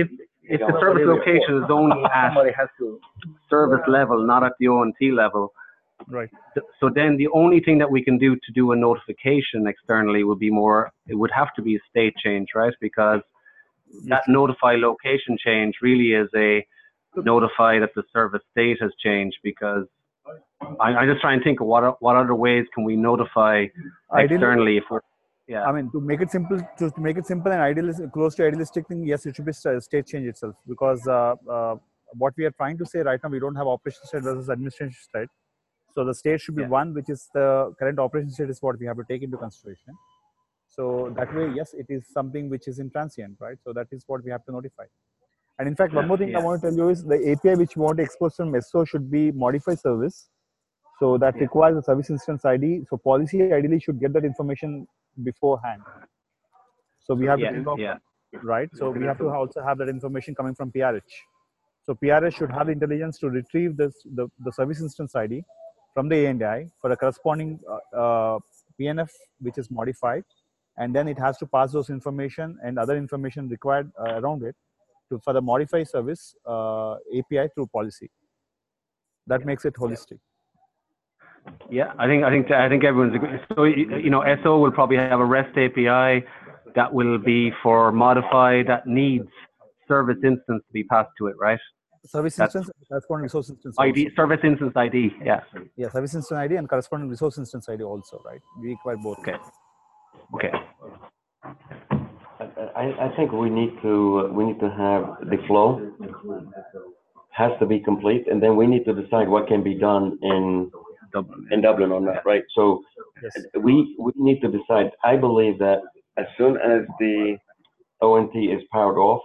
if the service location is only at service level, not at the ONT level, Right. so then the only thing that we can do to do a notification externally would be it would have to be a state change, right? Because that notify location change really is a notify that the service state has changed, because I just try and think of what other ways can we notify externally if we're, I mean, to make it simple, and idealistic, close to idealistic thing, yes, it should be state change itself, because what we are trying to say right now, we don't have operation state versus administration state. So the state should be one, which is the current operation state is what we have to take into consideration. So that way, yes, it is something which is in transient, right? So that is what we have to notify. And in fact, one more thing I want to tell you is the API which you want to expose from SO should be modified service. So that requires a service instance ID. So policy ideally should get that information beforehand. So we have to right? So we have to also have that information coming from PRH. So PRH should have the intelligence to retrieve the service instance ID from the ANDI for a corresponding PNF which is modified, and then it has to pass those information and other information required around it for the modified service API through policy. That makes it holistic. Yeah, I think everyone's agree. So you know, SO will probably have a REST API that will be for modify that needs service instance to be passed to it, right? Service instance, corresponding resource instance ID, also. service instance ID, yeah. Yeah, service instance ID and corresponding resource instance ID also, right? We require both. Okay. I think we need to have the flow has to be complete, and then we need to decide what can be done in Dublin or not, right? So we need to decide. I believe that as soon as the ONT is powered off,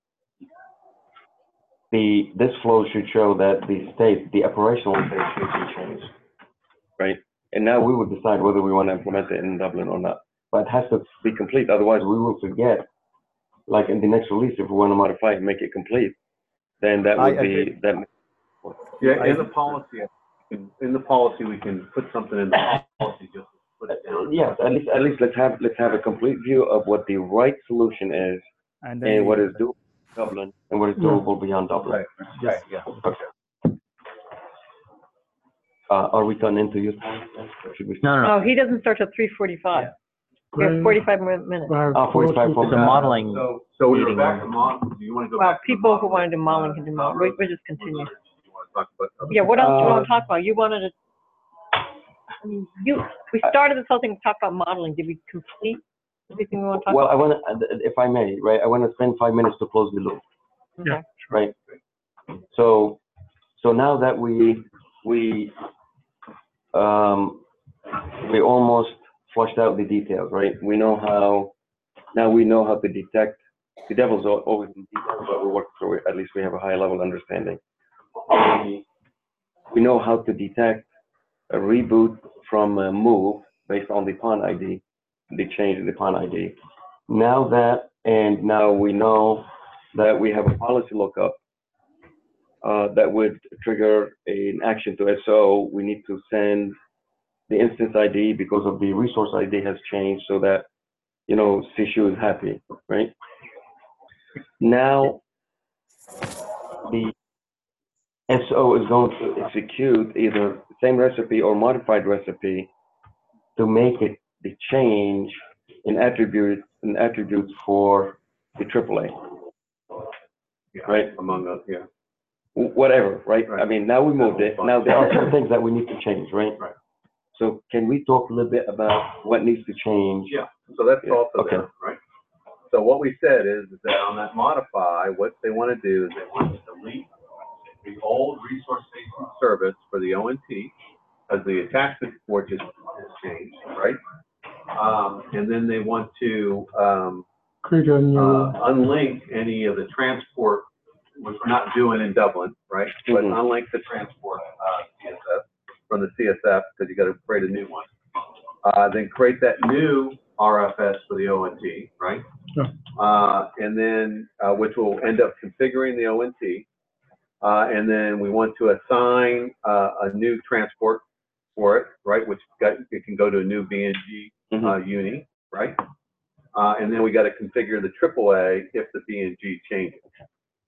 this flow should show that the operational state should be changed, right? And now we would decide whether we want to implement it in Dublin or not. But it has to be complete, otherwise we will forget. Like in the next release, if we want to modify it and make it complete, then that would be that. Yeah, in the policy, we can put something in the policy just to put it down. Yes, at least let's have a complete view of what the right solution is, and what is doable in Dublin, and what is doable beyond Dublin. Right. Yeah. Okay. Are we done into you? No, he doesn't start till 3:45. We have 45 minutes. 45. It's a modeling. So we were back to modeling. Do you want to go Well, back? people who want to do modeling can do modeling. We just continue. Yeah, what else do you want to talk about? You wanted to, I mean, we started this whole thing to talk about modeling. Did we complete everything we want to talk Well, about? I want to, if I may, right, I want to spend 5 minutes to close the loop. Okay. Right. So now that we almost flushed out the details, right? We know how to detect. The devil's always in details, but we work through it. At least we have a high level understanding. We know how to detect a reboot from a move based on the PON ID, the change in the PON ID. Now we know that we have a policy lookup that would trigger an action to SO. We need to send the instance ID because of the resource ID has changed, so that CSU is happy, right? Now the SO is going to execute either the same recipe or modified recipe to make it the change in attributes for the AAA, right? Among us, yeah. Whatever, right? I mean, now we moved it. Now there are some things that we need to change, right? Right. So can we talk a little bit about what needs to change? Yeah. So that's also Okay. there, right? So what we said is that on that modify, what they want to do is they want to delete the old resource-based service for the ONT, as the attachment port just has changed, right? And then they want to create a new unlink any of the transport, which we're not doing in Dublin, right? But unlink the transport CSF from the CSF, because you got to create a new one. Then create that new RFS for the ONT, right? And then which will end up configuring the ONT. And then we want to assign a new transport for it, right? Which it can go to a new BNG uni, right? And then we got to configure the AAA if the BNG changes.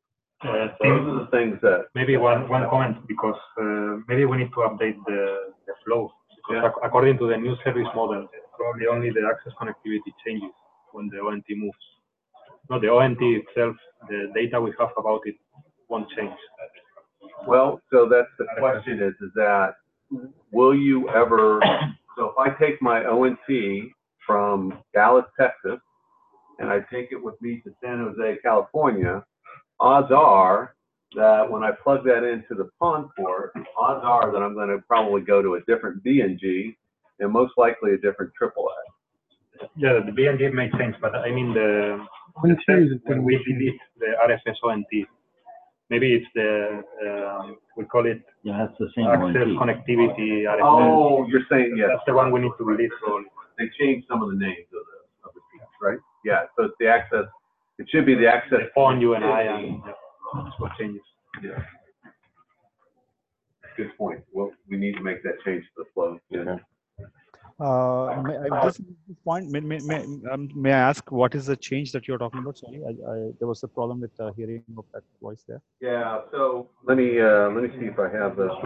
Those are the things that. Maybe one comment, because maybe we need to update the flow. Because according to the new service model, probably only the access connectivity changes when the ONT moves. Not the ONT itself, the data we have about it won't change. Well, so that's the question is that will you ever, so if I take my ONT from Dallas, Texas, and I take it with me to San Jose, California, odds are that when I plug that into the PON port, odds are that I'm going to probably go to a different BNG and most likely a different AAA. Yeah, the BNG makes sense, but I mean when we delete the RFS ONT, maybe it's the, we call it Yeah, that's the same access ONT. connectivity RFS. Oh, you're saying, yes. That's the one we need to release. They changed some of the names of the piece, right? Yeah, so it's the access, it should be the access. The PON, UNI, and that's what changes. Yeah. Good point. Well, we need to make that change to the flow. Yeah. Just at this point, may I ask what is the change that you're talking about? Sorry, there was a problem with hearing of that voice there. Yeah. So let me see if I have the.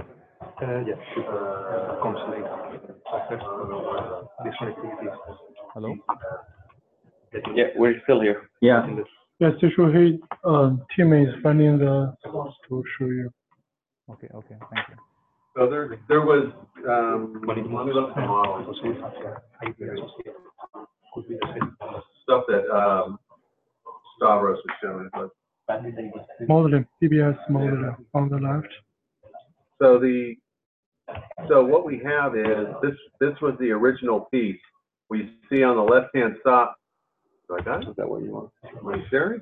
Comes later. This connectivity. Hello. Yeah, we're still here. Yeah. Yes, Joshua, team is finding the source to show you. Okay. Okay. Thank you. So there was. Let me look at the model. Stuff that Stavros was showing, but. Modeling, PBS modeling on the left. So what we have is this was the original piece. We see on the left hand side. Do I got it? Is that what you want? Am I sharing?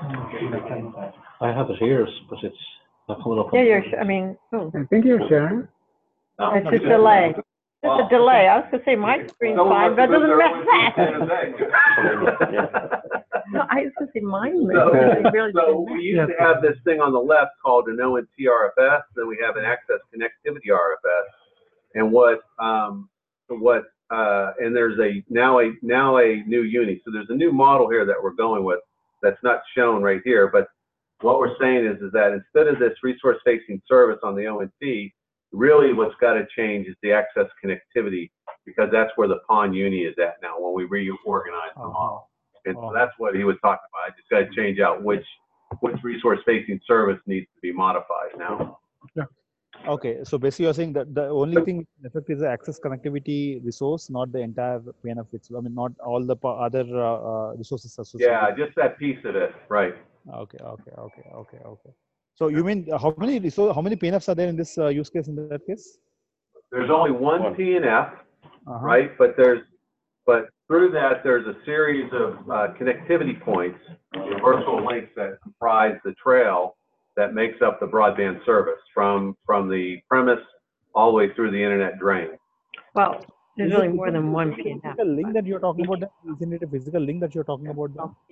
I have it here, but it's a little. Yeah, I think you're sharing. No. It's a delay. It's a delay. I was gonna say my screen's fine, but it doesn't matter. No, I was gonna say mine. So we used to have this thing on the left called an ONT RFS, then we have an access connectivity RFS, and and there's now a new uni. So there's a new model here that we're going with that's not shown right here, but what we're saying is that instead of this resource facing service on the ONT, really what's got to change is the access connectivity, because that's where the PON uni is at now when we reorganize the model. And so that's what he was talking about. I just got to change out which resource facing service needs to be modified now. Yeah. Okay, so basically you're saying that the only thing in effect is the access connectivity resource, not the entire PNF. I mean, not all the other resources associated. Yeah, just that piece of it, right? Okay. So you mean how many PNFs are there in this use case? In that case, there's only one PNF, right? But through that there's a series of connectivity points, virtual links that comprise the trail that makes up the broadband service from the premise all the way through the internet drain. Well, there's really more than one PNF. The link that you're talking about, isn't it a physical link that you're talking about?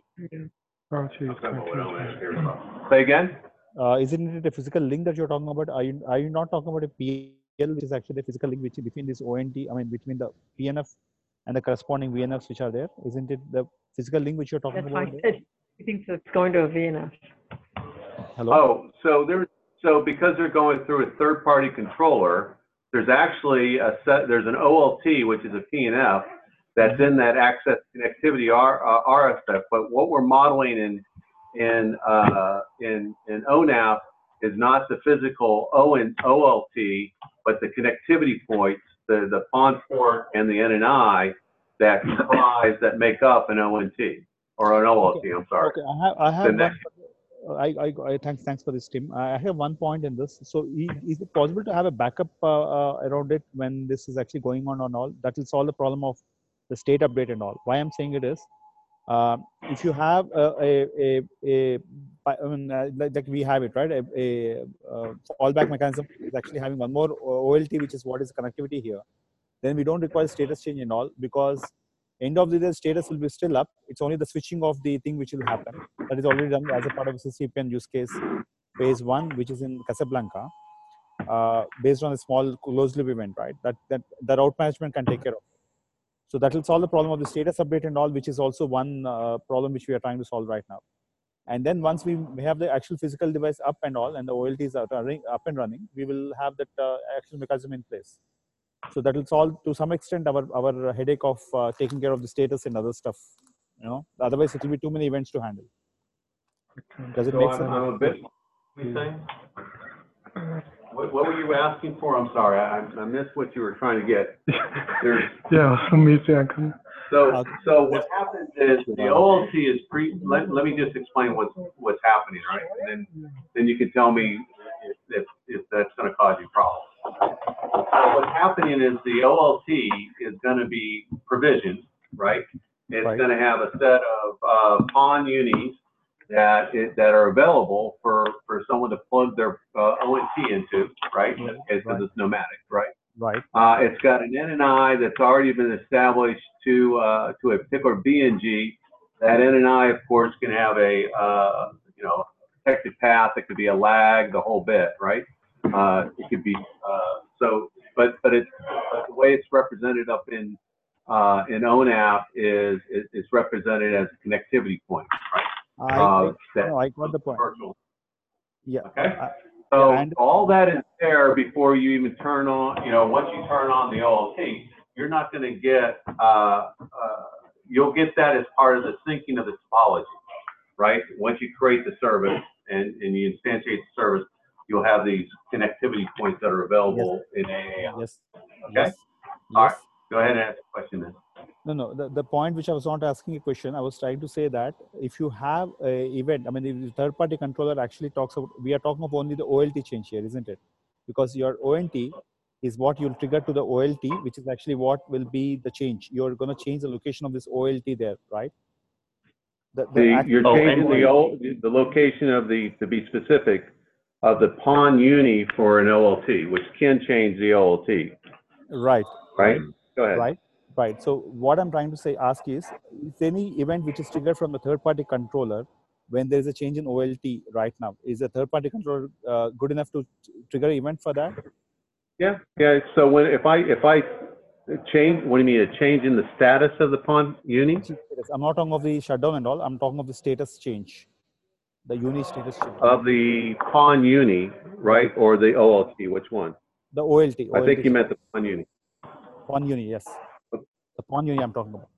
Say again? Isn't it a physical link that you're talking about? Are you not talking about a PL, which is actually the physical link between this ONT, between the PNF and the corresponding VNFs which are there? Isn't it the physical link which you're talking about? That's why I said he thinks it's going to a VNF. Hello? Oh, so because they're going through a third-party controller, there's actually there's an OLT, which is a PNF, that's in that access connectivity RFF. But what we're modeling in ONAP is not the physical OLT, but the connectivity points, the PON port and the NNI that comprise, that make up an ONT or an OLT. Okay. I'm sorry. Okay, I have thanks for this, Tim. I have one point in this. So is it possible to have a backup around it when this is actually going on and all? That will solve the problem of the state update and all. Why I'm saying it is, if you have like we have it, right? A fallback mechanism is actually having one more OLT, which is what is connectivity here. Then we don't require status change and all, because end of the day status will be still up. It's only the switching of the thing which will happen. That is already done as a part of the CPN use case phase 1, which is in Casablanca, based on a small closed loop event, right? That the route management can take care of. So that will solve the problem of the status update and all, which is also one problem which we are trying to solve right now. And then once we have the actual physical device up and all, and the OLTs are up and running, we will have that actual mechanism in place. So that will solve to some extent our headache of taking care of the status and other stuff. You know, otherwise it will be too many events to handle. Does it make sense? I'm a bit. What were you asking for? I'm sorry, I missed what you were trying to get. Yeah, maybe I can. So what happens is the OLT is let me just explain what's happening, right? And then you can tell me if that's going to cause you problems. So what's happening is the OLT is going to be provisioned, right? It's going to have a set of PON unis that are available for someone to plug their ONT into, right? Because it's nomadic, right? Right. It's got an NNI that's already been established to a particular BNG. That NNI, of course, can have a protected path. It could be a lag, the whole bit, right? It could be but the way it's represented up in ONAP is it's represented as a connectivity point, right? I got the point. Virtual. Yeah. Okay. So all that is there before you even turn on, once you turn on the OLT, you're not going to get, you'll get that as part of the syncing of the topology, right? Once you create the service and you instantiate the service, you'll have these connectivity points that are available in AAI. Yes. Okay? Yes. All right. Go ahead and ask the question then. No. The point which I was not asking a question, I was trying to say that if you have a event, I mean, if the third-party controller actually talks about, we are talking of only the OLT change here, isn't it? Because your ONT is what you'll trigger to the OLT, which is actually what will be the change. You're going to change the location of this OLT there, right? You're changing the location of to be specific, of the PON uni for an OLT, which can change the OLT. Right. Right? Go ahead. Right. So what I'm trying to ask is any event which is triggered from the third-party controller when there is a change in OLT right now, is a third-party controller good enough to trigger an event for that? Yeah. So if I change, what do you mean, a change in the status of the PON uni? I'm not talking of the shutdown and all. I'm talking of the status change, the uni status change. Of the PON uni, right, or the OLT? Which one? The OLT. I think you meant the PON uni. PON uni, yes. The PON uni I'm talking about.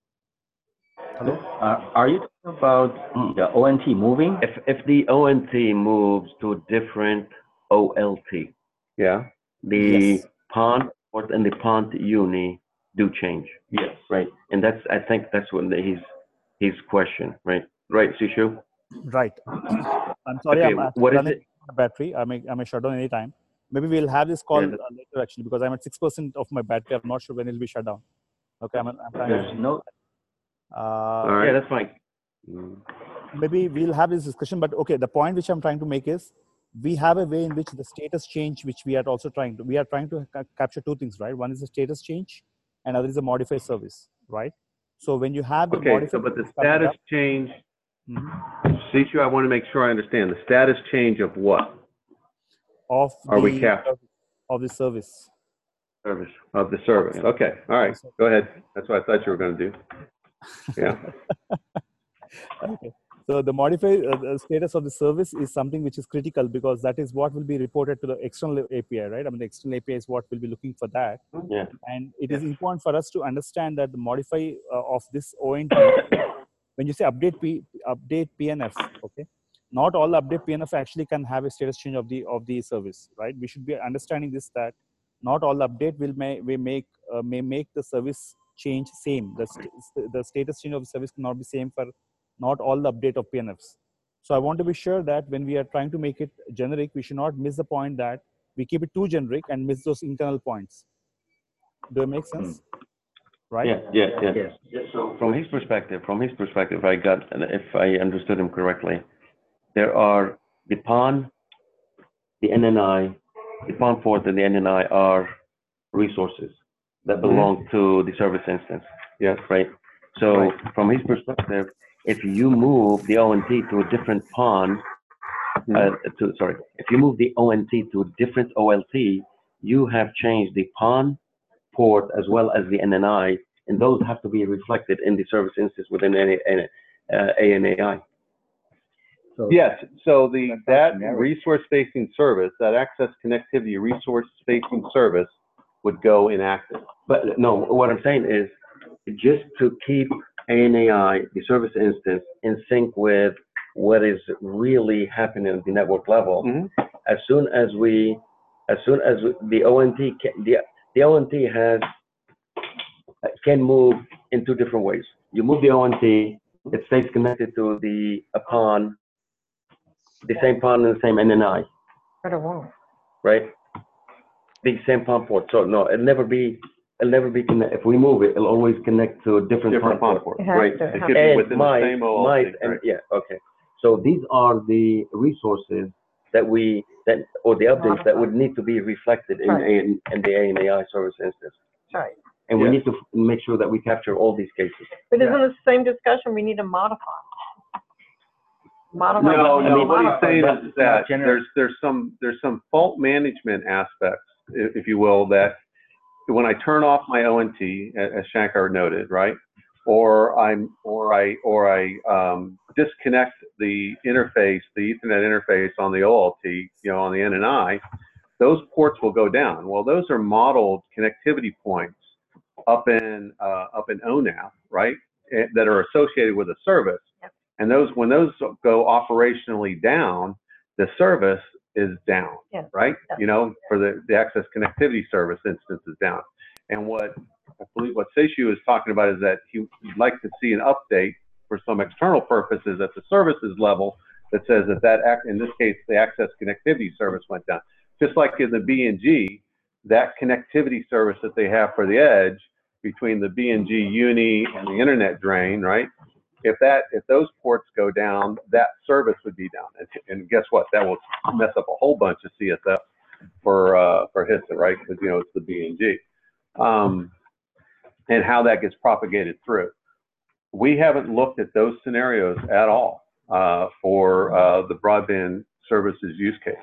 Hello? Are you talking about the ONT moving? If the ONT moves to a different OLT, yeah, the PON port and the PON uni do change. Yes. Right. And I think that's what his question, right? Right, Sishu? Right. I'm sorry, okay, I'm running battery. I may shut down anytime. Maybe we'll have this call later actually, because I'm at 6% of my battery. I'm not sure when it'll be shut down. Okay, I'm trying to. All right. Yeah, that's fine. Maybe we'll have this discussion, but okay, the point which I'm trying to make is we have a way in which the status change, which we are also trying to capture two things, right? One is the status change, and other is the modify service, right? So when you have the but the status change, Sishu, I want to make sure I understand the status change of what? Of the service. Of the service. Okay. All right. Go ahead. That's what I thought you were going to do. Yeah. Okay. So the modify status of the service is something which is critical because that is what will be reported to the external API, right? I mean, the external API is what will be looking for that. Yeah. And it is important for us to understand that the modify of this ONT, when you say update PNF, okay, not all update PNF actually can have a status change of the service, right? We should be understanding this, that not all update may make the service change same. The status change of the service cannot be same for not all the update of PNFs. So I want to be sure that when we are trying to make it generic, we should not miss the point that we keep it too generic and miss those internal points. Do it make sense? Right? Yeah. So from his perspective, if I understood him correctly, there are the PON, the NNI, the PON port and the NNI are resources that belong to the service instance. Yes. Right. So from his perspective, if you move the ONT to a different PON, if you move the ONT to a different OLT, you have changed the PON port as well as the NNI, and those have to be reflected in the service instance within ANAI. So Yes, so that generic. resource-facing service, that access connectivity resource-facing service would go inactive. But no, what I'm saying is just to keep ANAI, the service instance, in sync with what is really happening at the network level. Mhm. As soon as the ONT can move in two different ways. You move the ONT, it stays connected to the PON, the same PON and the same NNI, But it won't. right? The same PON port. So no, it'll never be connected. If we move it, it'll always connect to a different Different PON PON port, It has right? to. It It could be And within the same OLT, and right? yeah, okay. So these are the resources or the updates that would need to be reflected in Right. in the ANAI service instance. Right. And we Yes. need to make sure that we capture all these cases. But isn't it the same discussion we need to modify? Modify. No, I mean, what he's modify, saying but is that general- there's some fault management aspects, if you will, that when I turn off my ONT, as Shankar noted, right, or I disconnect the interface, the Ethernet interface on the OLT, on the NNI, those ports will go down. Well, those are modeled connectivity points up in ONAP, right, that are associated with a service. Yep. And when those go operationally down, the service is down, Yeah. right? Yeah. For the access connectivity service instance is down. And what I believe what Seshu is talking about is that he'd like to see an update for some external purposes at the services level that says that in this case, the access connectivity service went down. Just like in the BNG, that connectivity service that they have for the edge between the BNG uni and the internet drain, right? If those ports go down, that service would be down. And guess what? That will mess up a whole bunch of CSF for HISA, right? Because it's the BNG. And how that gets propagated through. We haven't looked at those scenarios at all for the broadband services use case.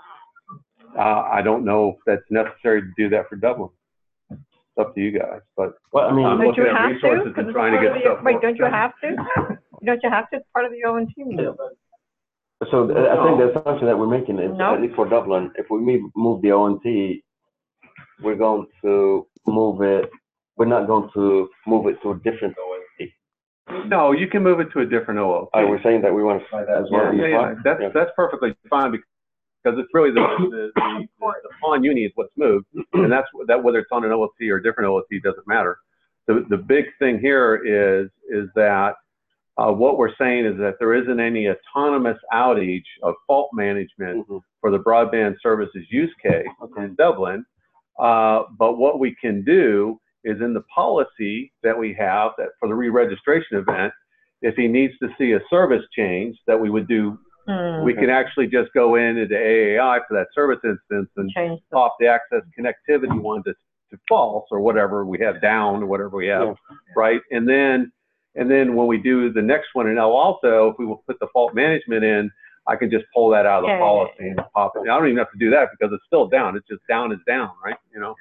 I don't know if that's necessary to do that for Dublin. It's up to you guys, but Well, I mean, I'm Don't looking you at have to? resources 'Cause and it's trying to part of get the- stuff. Wait, don't you have to? Don't you have to? It's part of the ONT meeting. so I think the assumption that we're making is, No. at least for Dublin, if we move the ONT, we're going to move it. We're not going to move it to a different ONT. No, you can move it to a different OLT. We're saying that we want to try that as well. Yeah. That's perfectly fine because it's really the PON uni is what's moved, and that whether it's on an OLT or a different OLT doesn't matter. The big thing here is that what we're saying is that there isn't any autonomous outage of fault management for the broadband services use case in Dublin, but what we can do is in the policy that we have that for the re-registration event, if he needs to see a service change, that we would do. We can actually just go into AAI for that service instance and pop the access connectivity one to false or whatever we have down or whatever we have, right? And then when we do the next one, and now also if we will put the fault management in, I can just pull that out of the policy and pop it. I don't even have to do that because it's still down. It's just down is down, right?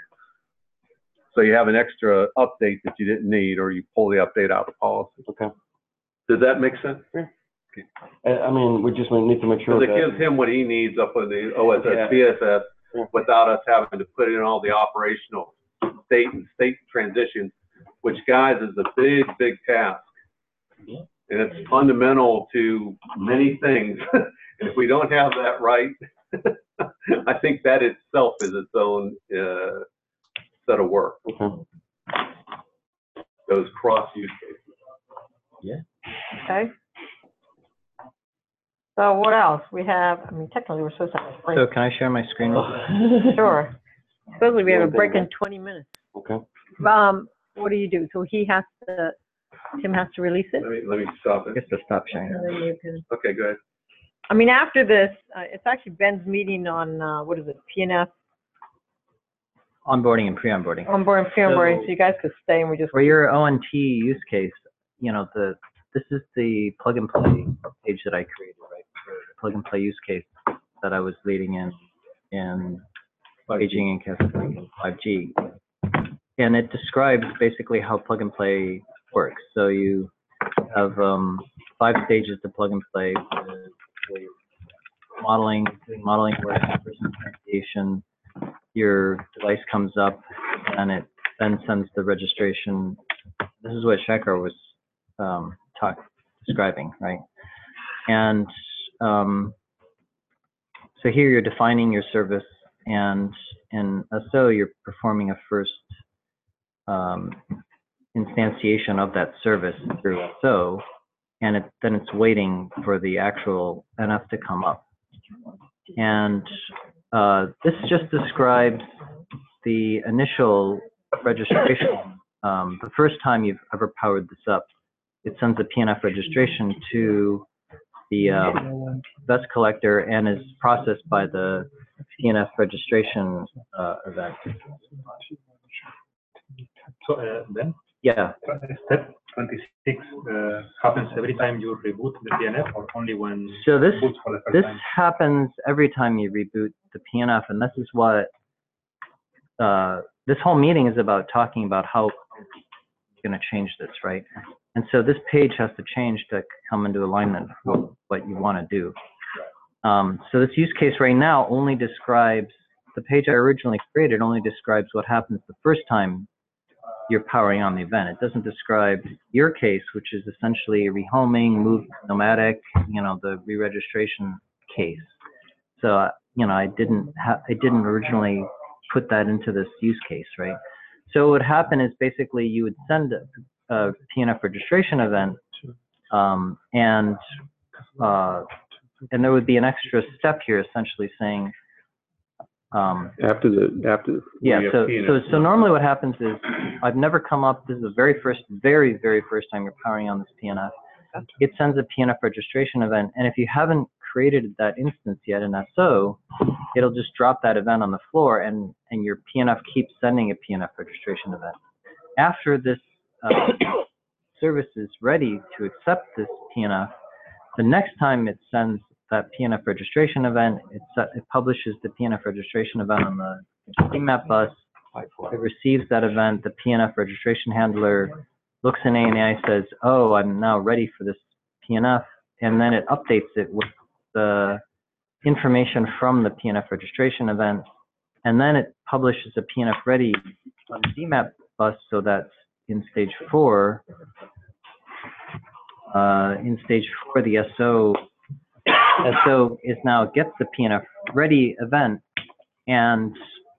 So you have an extra update that you didn't need, or you pull the update out of the policy. Okay. Does that make sense? Yeah. I mean, we just need to make sure Because it that gives him what he needs up in the OSS, BSS, without us having to put in all the operational state transitions, which, guys, is a big, big task. And it's fundamental to many things. And if we don't have that right, I think that itself is its own set of work. Those cross use cases. Okay. So what else? We have, technically we're supposed to have a break. So can I share my screen with you? Sure. Supposedly we have a break in 20 minutes. Okay. What do you do? So Tim has to release it? Let me stop I it. guess to stop sharing. And then you can, Okay, go ahead. after this, it's actually Ben's meeting on, what is it, PNF, Onboarding and pre-onboarding. onboard and pre-onboarding, so you guys could stay and we just. For your ONT use case, this is the plug and play page that I created, right? For the plug and play use case that I was leading in Beijing and Casablanca 5G. And it describes basically how plug and play works. So you have 5 stages to plug and play modeling, doing modeling work, first instantiation, your device comes up and it then sends the registration. This is what Shekhar was describing, right? And so here you're defining your service, and in SO you're performing a first instantiation of that service through SO, and then it's waiting for the actual NF to come up. And this just describes the initial registration. The first time you've ever powered this up, it sends a PNF registration to the VES collector and is processed by the PNF registration event. So then? Yeah. Step 26 happens every time you reboot the PNF, or only when so this boots for the first this time? happens every time you reboot the PNF, and this is what this whole meeting is about, talking about how you're going to change this, right? And so this page has to change to come into alignment with what you want to do. So this use case right now only describes, the page I originally created only describes what happens the first time you're powering on the event. It doesn't describe your case, which is essentially rehoming, move nomadic, you know, the re-registration case. So, you know, I didn't originally put that into this use case, right? So what would happen is basically you would send a PNF registration event, and there would be an extra step here, essentially saying, yeah. So normally what happens is, I've never come up. This is the very first time you're powering on this PNF. It sends a PNF registration event, and if you haven't created that instance yet in SO, it'll just drop that event on the floor, and your PNF keeps sending a PNF registration event. After this service is ready to accept this PNF, the next time it sends that PNF registration event, it publishes the PNF registration event on the DMAP bus. It receives that event. The PNF registration handler looks in ANI, says, "Oh, I'm now ready for this PNF," and then it updates it with the information from the PNF registration event, and then it publishes a PNF ready on the DMAP bus, so that's in stage 4. In stage 4, the SO is now gets the PNF ready event, and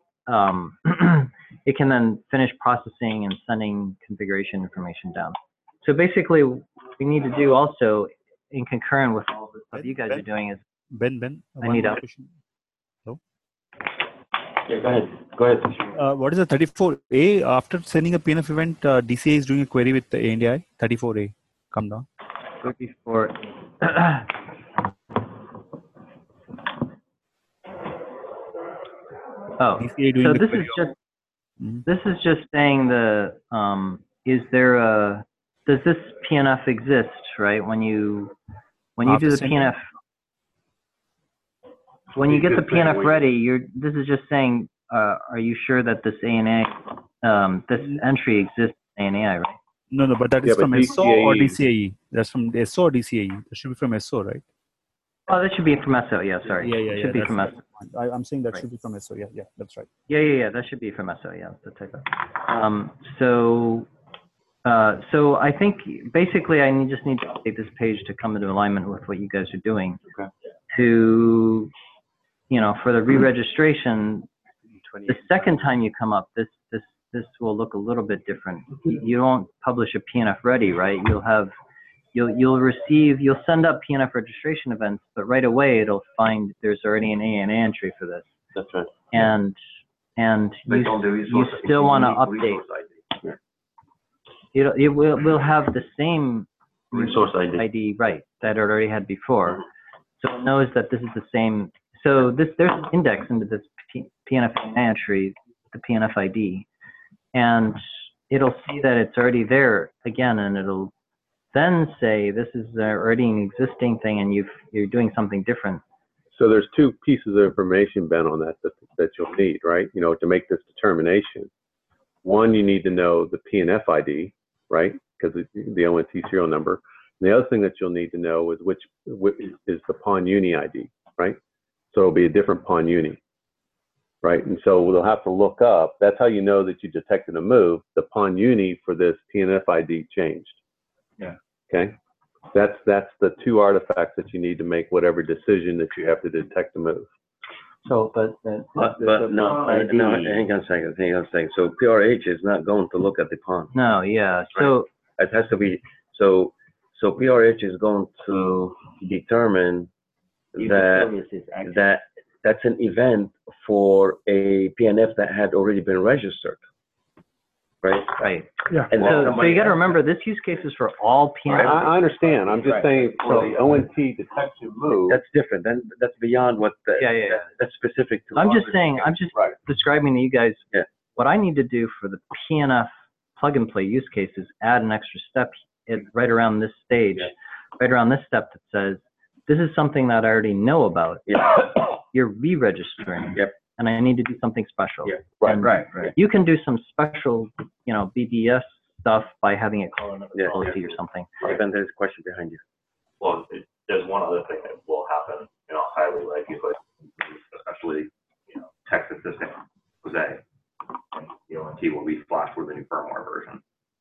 it can then finish processing and sending configuration information down. So basically, what we need to do also, in concurrent with all the stuff you guys are doing, is I need a question. Hello? Yeah, go ahead. What is the 34A? After sending a PNF event, DCA is doing a query with the ANDI. 34A. Come down. 34. Oh, so this is just saying the does this PNF exist, right? When you do the PNF, when you get the PNF ready, this is just saying, are you sure that this ANA, this entry exists in ANAI, right? No, but that is from SO or DCAE. That's from SO or DCAE. That should be from SO, right? Oh, that should be from SO. Yeah, sorry. Yeah. Should be from SO. I'm saying that should be from SO. Yeah, that's right. Yeah. That should be from SO. Yeah, that's the typo. So I think basically I just need to update this page to come into alignment with what you guys are doing. Okay. To, you know, for the re-registration, the second time you come up, this will look a little bit different. You don't publish a PNF ready, right? You'll send up PNF registration events, but right away it'll find there's already an ANA entry for this. That's right. And you still want to update. We'll have the same resource ID, right, that it already had before. So it knows that this is the same. So there's an index into this PNF entry, the PNF ID, and it'll see that it's already there again, and it'll then say this is already an existing thing, and you're doing something different. So there's 2 pieces of information, Ben, on that you'll need, right? You know, to make this determination. One, you need to know the PNF ID, right? Because the ONT serial number. And the other thing that you'll need to know is which is the PON UNI ID, right? So it'll be a different PON uni, right? And so they'll have to look up. That's how you know that you detected a move. The PON uni for this PNF ID changed. Yeah. Okay. That's the two artifacts that you need to make whatever decision that you have to detect a move. So, but no, hang on a second. So PRH is not going to look at the PON. No, yeah. So It has to be, so PRH is going to determine that's an event for a PNF that had already been registered, right? right. Yeah. And So you got to remember, this use case is for all PNF. I understand. I'm just saying for the ONT detection move. That's different. Then that's beyond what the, Yeah. that's specific to. I'm just saying, I'm just describing to you guys, what I need to do for the PNF plug and play use case is add an extra step right around this stage, right around this step that says, this is something that I already know about. You're re-registering. And I need to do something special. right. You can do some special, BBS stuff by having it call another policy or something. Then there's a question behind you. Well, there's one other thing that will happen, highly likely, especially, Texas system, Jose, and ONT will be flashed with a new firmware version.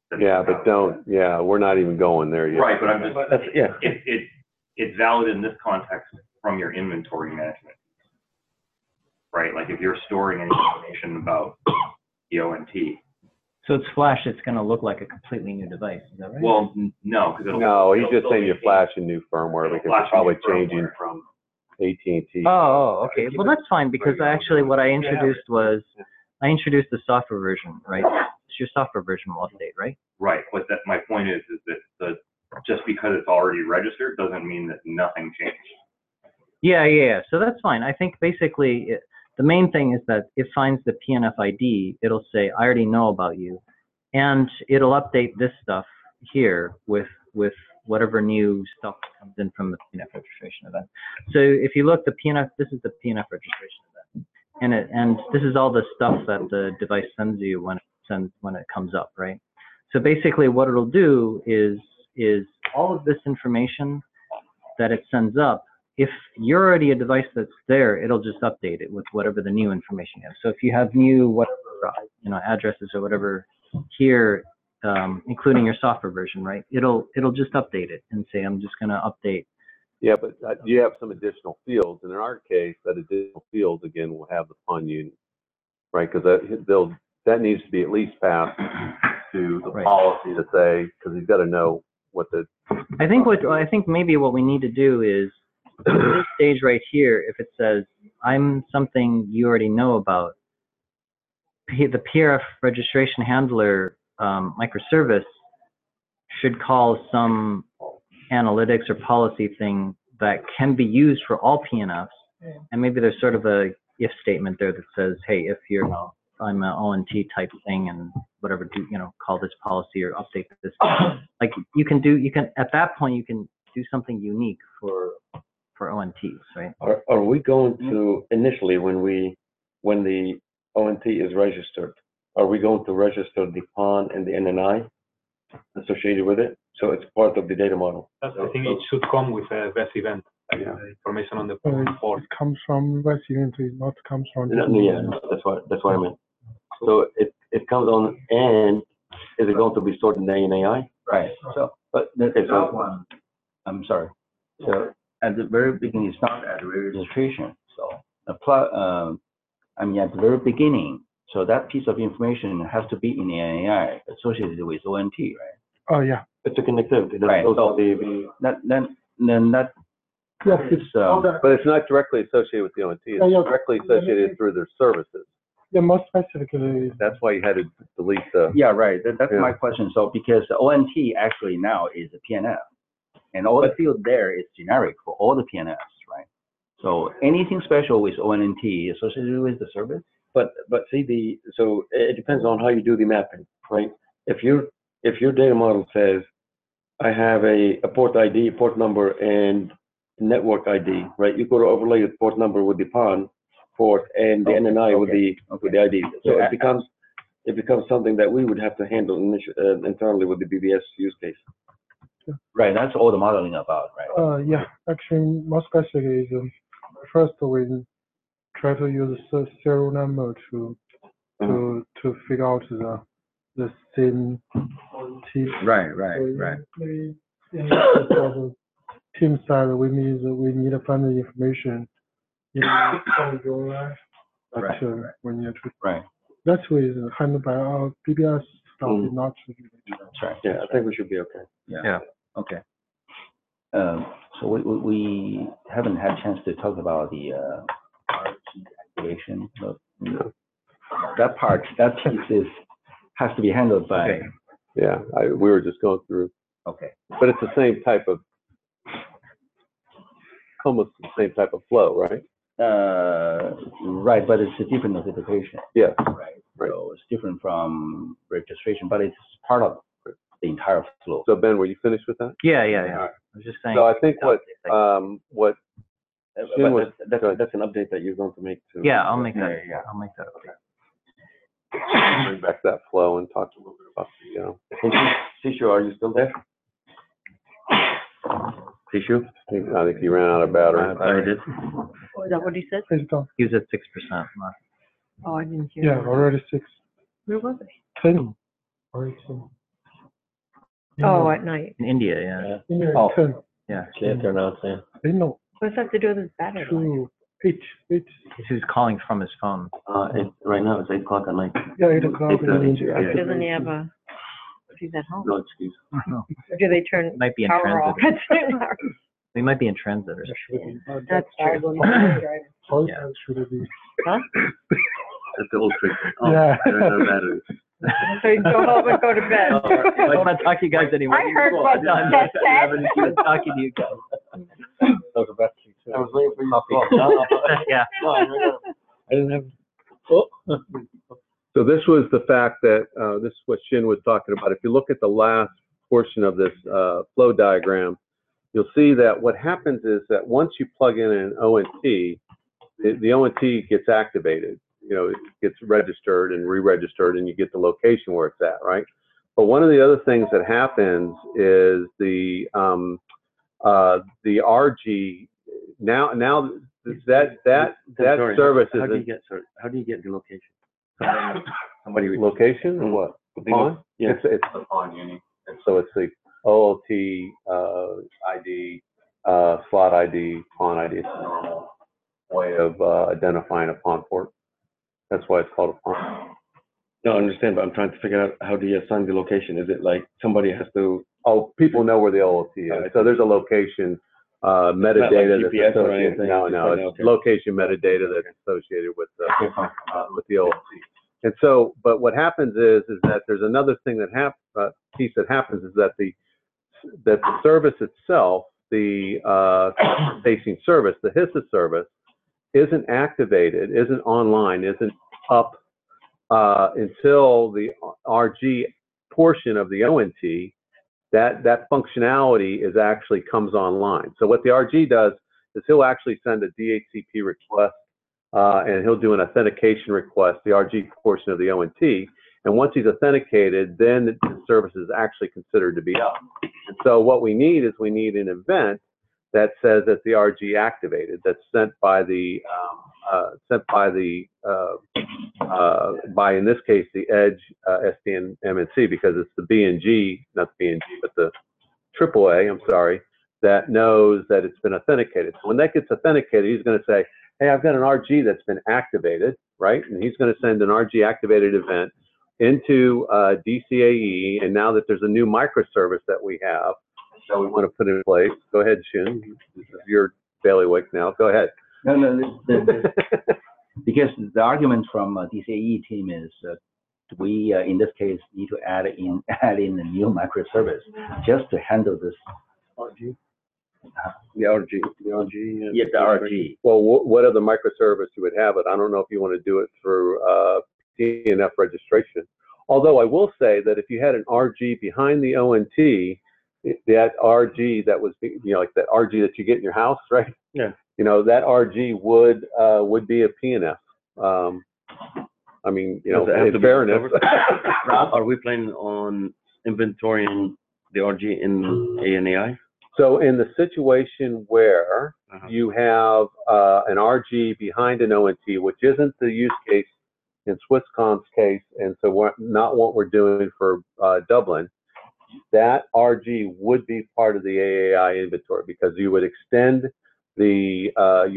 But we're not even going there yet. Right, but I'm just, it's valid in this context from your inventory management. Right, like if you're storing any information about the ONT. So it's flashed, it's going to look like a completely new device, is that right? Well, no, because he's just saying you're flashing new firmware because it's probably changing from AT&T. Oh, okay. Well, that's fine because actually what I introduced was, I introduced the software version, right? So your software version will update, right? Right, but my point is that just because it's already registered doesn't mean that nothing changed. Yeah. So that's fine. I think basically the main thing is that it finds the PNF ID. It'll say, I already know about you. And it'll update this stuff here with whatever new stuff comes in from the PNF registration event. So if you look, this is the PNF registration event. And this is all the stuff that the device sends you when it comes up, right? So basically what it'll do is all of this information that it sends up, if you're already a device that's there, it'll just update it with whatever the new information is. So if you have new whatever, addresses or whatever here, including your software version, right? It'll just update it and say, I'm just going to update. Yeah, but you have some additional fields, and in our case, that additional field again will have the PON unit, right? Because that needs to be at least passed to the policy to say, because he's got to know what the. I think maybe what we need to do is this stage right here, if it says I'm something you already know about, the PRF registration handler microservice should call some analytics or policy thing that can be used for all PNFs, and maybe there's sort of a if statement there that says, hey, if I'm an ONT type thing and whatever, call this policy or update this. Like at that point you can do something unique for ONTs, right? Are we going to initially when the ONT is registered, are we going to register the PON and the NNI associated with it? So it's part of the data model. I think it should come with a best event, information on the port. It comes from best event, it not comes from. That's what I meant. So it comes on, and is it going to be stored in the ANAI? Right. So, but one, I'm sorry. So at the very beginning, it's not at the registration. So at the very beginning, so that piece of information has to be in the ANAI associated with ONT, right? Oh yeah. It's a connectivity. Right. So then that. Yes, but it's not directly associated with the ONT. It's directly associated through their services. Yeah, more specifically. That's why you had to delete the. Yeah, right. That's my question. So because the ONT actually now is a PNF, and all the field there is generic for all the PNFs, right? So anything special with ONT associated with the service? But see so it depends on how you do the mapping, right? If your data model says I have a port ID, port number, and network ID, right? You go to overlay the port number with the PON port and the NNI with the ID. So it becomes something that we would have to handle internally with the BBS use case. Right, that's all the modeling about, right? Yeah, actually, more specifically is first we try to use serial number to figure out the same team. Right. Maybe in the team side, we need to find the information in the we need to. Right. That way is handled by our BBS staff, not. That's right. Yeah, I think we should be okay. Yeah. Okay. So we haven't had a chance to talk about the RG activation. That piece has to be handled by. Yeah, we were just going through. Okay. But it's the same type of, almost the same type of flow, right? Right, but it's a different notification. Yeah. Right. So it's different from registration, but it's part of the entire flow. So Ben, were you finished with that? Yeah. I was just saying. So I think what That's an update that you're going to make to. Yeah, I'll make that. Yeah. I'll make that. bring back that flow and talk a little bit about the, Sishu, are you still there? Sishu? I think he ran out of battery. I did. Is that what he said? He was at 6%. Oh, I didn't hear. Yeah, already 6. Where was it? 10. Already 10. Oh, at night. In India, yeah. Yeah, Oh. 10. Yeah. They're not saying. I know. What does that have to do with his battery? 2, 8. He's calling from his phone. Right now it's 8 o'clock at night. Yeah, 8 o'clock. 8:30. Doesn't he have a, if he's at home? No excuse. Or do they turn Might be in power off? transit. We might be in transit or something. That's true. Yeah. Should be. Huh? That's the old trick. Yeah. There are no batteries. So you go home and go to bed. I don't want to talk to you guys anymore. I heard what that said. I'm talking to you guys. I was waiting for you to call. Yeah. No, I didn't have. So this was the fact that, this is what Shin was talking about. If you look at the last portion of this flow diagram, you'll see that what happens is that once you plug in an ONT, the ONT gets activated. It gets registered and re-registered, and you get the location where it's at, right? But one of the other things that happens is the RG now that service is. How do you get the location? Somebody Location or what? The pawn? Yeah. It's the pawn uni. And so it's the OLT ID, slot ID, pawn ID. It's a normal way of identifying a pawn port. That's why it's called a pawn. No, I understand, but I'm trying to figure out how do you assign the location? Is it like somebody has to? Oh, people know where the OLT is. So there's a location metadata that's GPS or associated. anything. No, it's Okay. location metadata that's associated with the OLT. And so, but what happens is that there's another thing that piece that happens is that the service itself, the facing service, the HISA service, isn't activated, isn't online, isn't up until the RG portion of the ONT. That functionality actually comes online. So what the RG does is he'll actually send a DHCP request and he'll do an authentication request, the RG portion of the ONT. And once he's authenticated, then the service is actually considered to be up. And so what we need is an event that says that the RG activated, that's sent by in this case the Edge SDN MNC, because it's the BNG, not the BNG, but the AAA, I'm sorry, that knows that it's been authenticated. So when that gets authenticated, he's going to say, hey, I've got an RG that's been activated, right? And he's going to send an RG activated event into DCAE. And now that there's a new microservice that we have that we want to put in place, go ahead, Shin. This is your bailiwick now. Go ahead. No, because the argument from DCAE team is we in this case need to add in a new microservice just to handle this RG. The RG. Yeah, the RG. Well, what other microservice you would have it? I don't know if you want to do it through TNF registration. Although I will say that if you had an RG behind the ONT, that RG that was, like that RG that you get in your house, right? Yeah. That RG would be a PNF. I mean, in fairness. Are we planning on inventorying the RG in ANAI? So in the situation where you have an RG behind an ONT, which isn't the use case in Swisscom's case, and so not what we're doing for Dublin, that RG would be part of the AAI inventory because you would extend the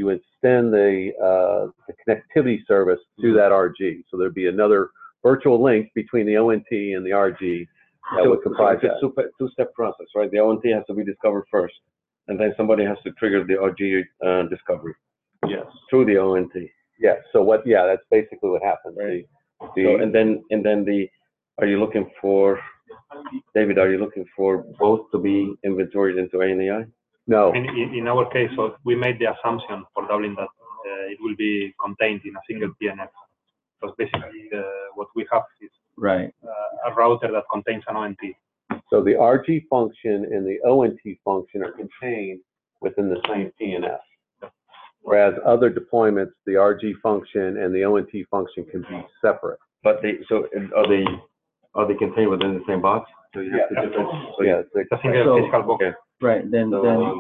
connectivity service to that RG. So there'd be another virtual link between the ONT and the RG that would comprise that. It's a two-step process, right? The ONT has to be discovered first, and then somebody has to trigger the RG discovery. Yes. Through the ONT. Yes. So that's basically what happens. Right. And then are you looking for, David, are you looking for both to be inventoried into ANAI? No. In our case, so we made the assumption for Dublin that it will be contained in a single PNF. Because basically what we have is a router that contains an ONT. So the RG function and the ONT function are contained within the same PNF. Whereas other deployments, the RG function and the ONT function can be separate. But are they contained within the same box? So you have to different. So it's a single physical box. Okay. Right. Then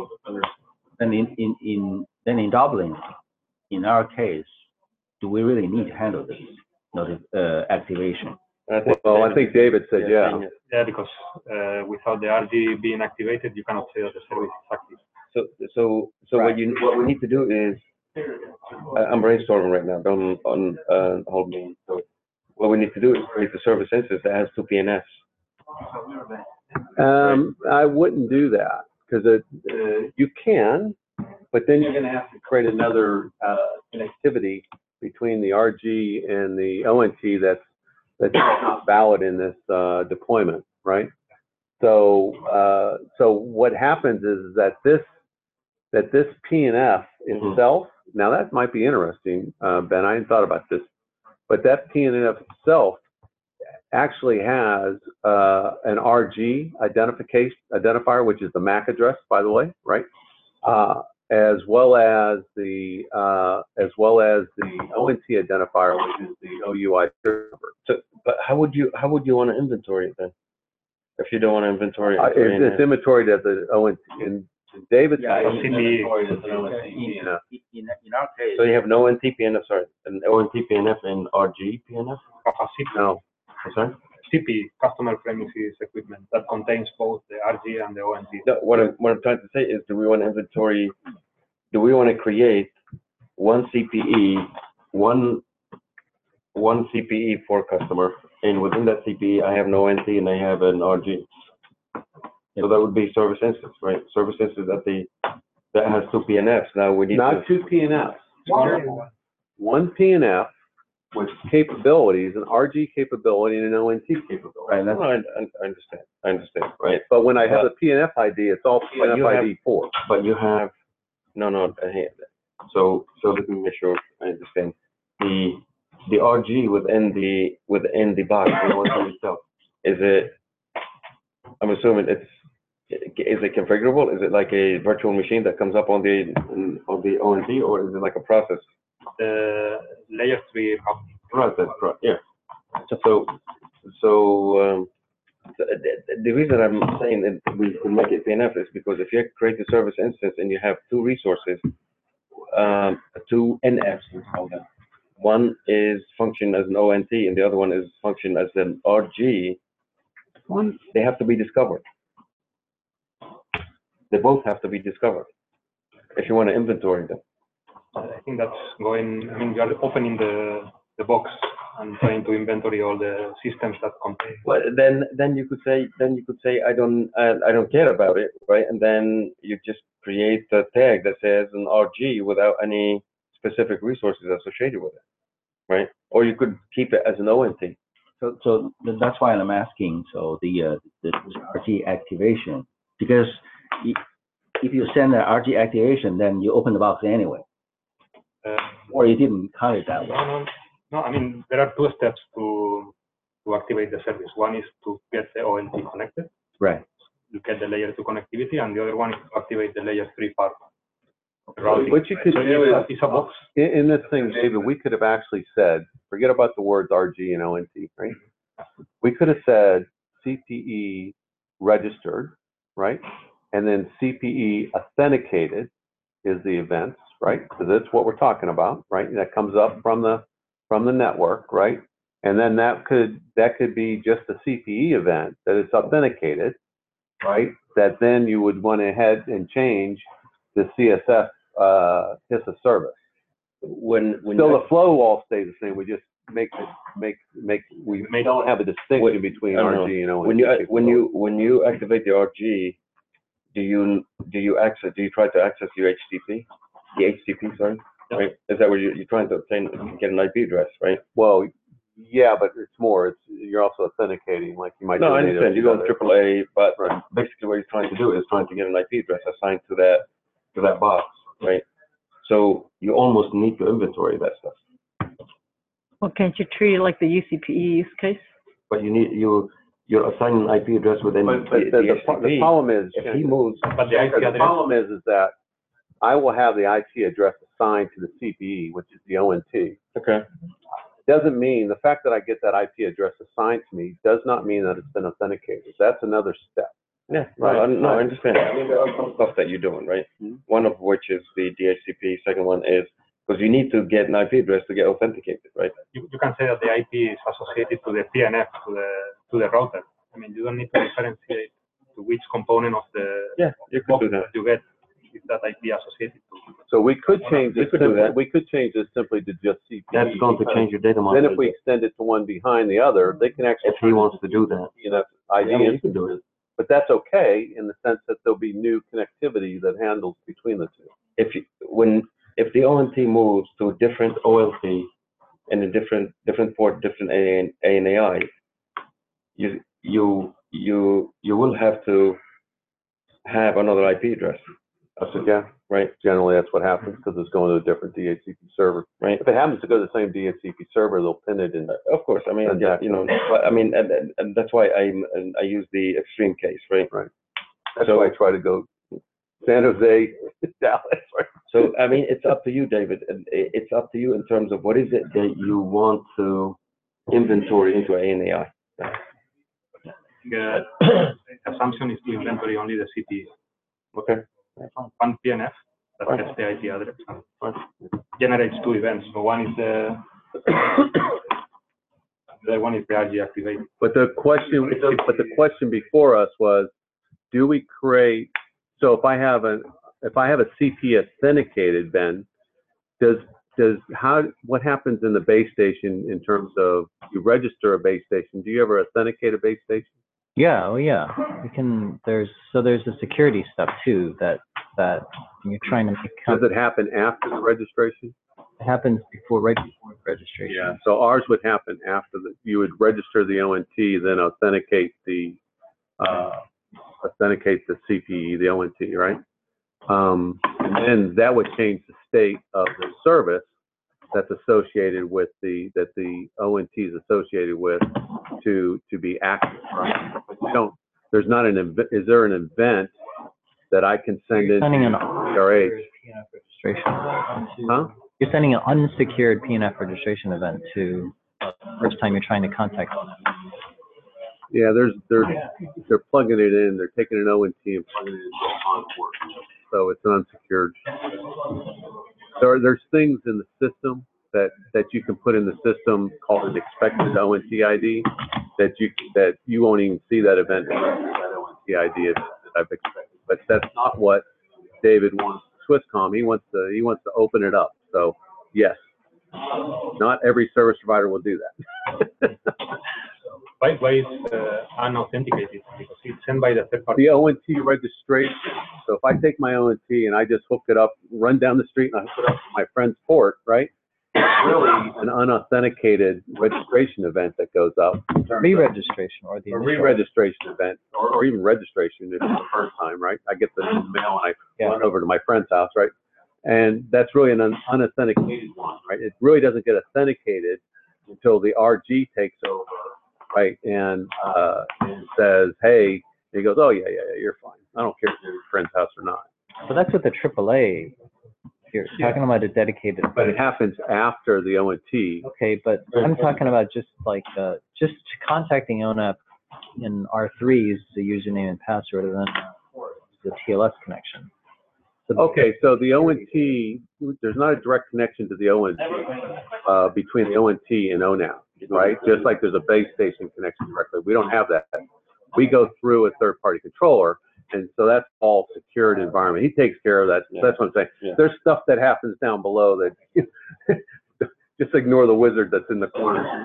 in Dublin, in our case, do we really need to handle this activation? I think David said yeah. Yeah, because without the RG being activated, you cannot say that the service is active. So what we need to do is, I'm brainstorming right now. Don't hold me. So what we need to do is create the service instance that has two PNFs. I wouldn't do that because you can, but then you're going to have to create another connectivity between the RG and the ONT that's not valid in this deployment, right? So what happens is that this PNF itself, now that might be interesting, Ben, I hadn't thought about this, but that PNF itself actually has an RG identifier, which is the MAC address, by the way, right? As well as the ONT identifier, which is the OUI number. So, but how would you want to inventory it then? If you don't want to inventory it, it's inventoried as the ONT. In David's case, in our case. So you have no ONT PNF, sorry, an ONT PNF and RG PNF? No. Sorry? CP, customer premises equipment, that contains both the RG and the ONT. No, what I'm trying to say is, do we want to create one CPE, one CPE for customer, and within that CPE, I have no ONT and I have an RG. So that would be service instance, right? Service instance that has two PNFs. Now we need not two PNFs. One PNF with capabilities, an RG capability and an ONT capability. Right. I understand. Right. But when I have a PNF ID, it's all PNF ID 4. But you have no. So let me make sure I understand. The RG within the box, the ONT itself, is it? I'm assuming is it configurable? Is it like a virtual machine that comes up on the ONT, or is it like a process? Layer 3. Right. That's right. Yeah. So the reason I'm saying that we can make it PNF is because if you create a service instance and you have two resources, two NFs, we call them. One is function as an ONT and the other one is function as an RG. They have to be discovered. They both have to be discovered if you want to inventory them. I think that's going. I mean, you are opening the box and trying to inventory all the systems that contain. Well, then you could say I don't care about it, right? And then you just create a tag that says an RG without any specific resources associated with it, right? Or you could keep it as an ONT. So that's why I'm asking. So the RG activation, because if you send an RG activation, then you open the box anyway. Or you didn't count it that way. No. I mean, there are two steps to activate the service. One is to get the ONT connected. Right. You get the layer 2 connectivity, and the other one is to activate the layer 3 part. What you could do is a box. In this thing, David, we could have actually said, forget about the words RG and ONT, right? We could have said CPE registered, right? and then CPE authenticated is the events, right? So that's what we're talking about, right? That comes up from the network, right? And then that could be just a CPE event that it's authenticated, right? That then you would want to head and change the CSF HISA service. When Still, the flow all stays the same. We just we don't have a distinction between RG and ONT. When you activate the RG, do you try to access your HTTP? The HTTP, sorry, right? Is that where you're trying to get an IP address, right? Well, yeah, but it's more. You're also authenticating, like you might. No, I understand. You go to AAA, but basically what you're trying to do is trying to get an IP address assigned to that box, right? So you almost need to inventory that stuff. Well, can't you treat it like the UCPE use case? But you're assigning an IP address within the problem is if he moves. But the problem is that I will have the IP address assigned to the CPE, which is the ONT. Okay. Doesn't mean the fact that I get that IP address assigned to me does not mean that it's been authenticated. That's another step. Yeah, right. No, I understand. I mean, there are some stuff that you're doing, right? Mm-hmm. One of which is the DHCP. Second one is because you need to get an IP address to get authenticated, right? You can say that the IP is associated to the PNF, to the router. I mean, you don't need to differentiate to which component of the you could do that. You get is that IP associated to. So we could change this. We could change this simply to just CPE. That's going to change your data model. Then if we extend it to one behind the other, they can actually. If he wants to do that, ID. Yeah, you can do it. But that's okay in the sense that there'll be new connectivity that handles between the two. If the ONT moves to a different OLT and a different port, different ANAI, you will have to have another IP address. Yeah, right. Generally, that's what happens because it's going to a different DHCP server. Right. If it happens to go to the same DHCP server, they'll pin it in. Of course, I mean, but I mean, and that's why I use the extreme case, right? Right. That's why I try to go San Jose, Dallas. Right? So I mean, it's up to you, David. It's up to you in terms of what is it that you want to inventory into ANAI. The assumption is to inventory only the CPE. Okay. One PNF that gets the IP address and generates two events. So one is the other one is the RG activate. But the question before us was, do we create? So if I have a CP authenticated, Ben, what happens in the base station in terms of you register a base station? Do you ever authenticate a base station? Yeah, well, yeah. You can. There's a security step too that you're trying to make. Does it happen after the registration? It happens right before registration. Yeah. So ours would happen after you would register the ONT, then authenticate the CPE, the ONT, right? And then that would change the state of the service that's associated with that the ONT is associated with to be active, right? There's not is there an event that I can send in PRH? Registration. Huh? You're sending an unsecured PNF registration event to the first time you're trying to contact them. Yeah, they're plugging it in. They're taking an ONT and plugging it into a port. So it's an unsecured. There's things in the system that you can put in the system called an expected ONT ID that you won't even see that event that ONT ID that I've expected. But that's not what David wants Swisscom. He wants to open it up. So yes, not every service provider will do that. Why is unauthenticated? Because it's sent by the third party. The ONT registration. So if I take my ONT and I just hook it up, run down the street and I hook it up to my friend's port, right? It's really an unauthenticated registration event that goes up. Re-registration or the re-registration event, or even registration if it's the first time, right? I get the mail and I run over to my friend's house, right? And that's really an unauthenticated one, right? It really doesn't get authenticated until the RG takes over, right? And says, hey, and he goes, oh yeah, you're fine. I don't care if you're at your friend's house or not. So that's what the AAA. You're talking about a dedicated. But it happens after the ONT. Okay, but I'm talking about just just contacting ONAP in R3 is the username and password, and then the TLS connection. Okay, so the ONT, there's not a direct connection to the ONT, between the ONT and ONAP, right? Just like there's a base station connection directly. We don't have that. We go through a third-party controller, and so that's all secured environment. He takes care of that. That's what I'm saying. There's stuff that happens down below that just ignore the wizard that's in the corner.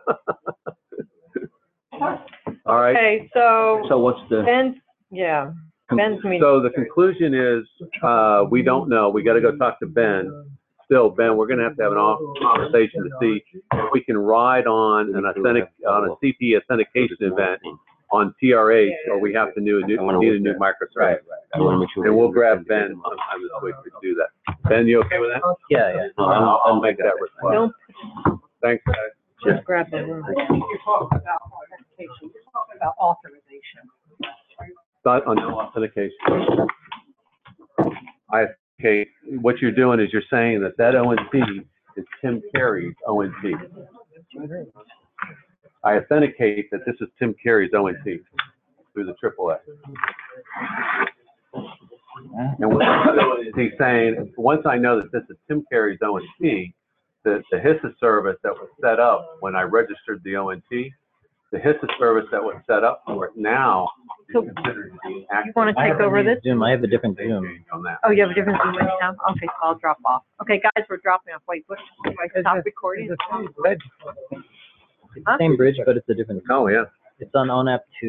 All right. Okay, so what's the, Ben's meeting. So the conclusion is, we don't know. We got to go talk to Ben. Still, Ben, we're going to have an conversation to see if we can ride on a CP authentication event on TRH, or we have to need a new microservice. right. I want to make sure. And we'll grab Ben sometime this week to do that. Ben, you okay with that? Yeah. No, I'll make that request. Don't Thanks, guys. just grab the room. You're talking about authentication, you're talking about authorization. Not on no authentication. Okay, what you're doing is you're saying that ONT is Tim Carey's ONT. I authenticate that this is Tim Carey's ONT through the AAA. And what he's saying, once I know that this is Tim Carey's ONT, the HISA service that was set up when I registered the ONT, the HISA service that was set up for it now is considered to be active. You want to take over this? Zoom. I have a different Zoom. On that. Oh, you have a different Zoom link now? Okay, so I'll drop off. Okay, guys, we're dropping off. Wait, what, do I stop recording? It's the same bridge, but it's a different. Oh, yeah. It's on ONAP 2.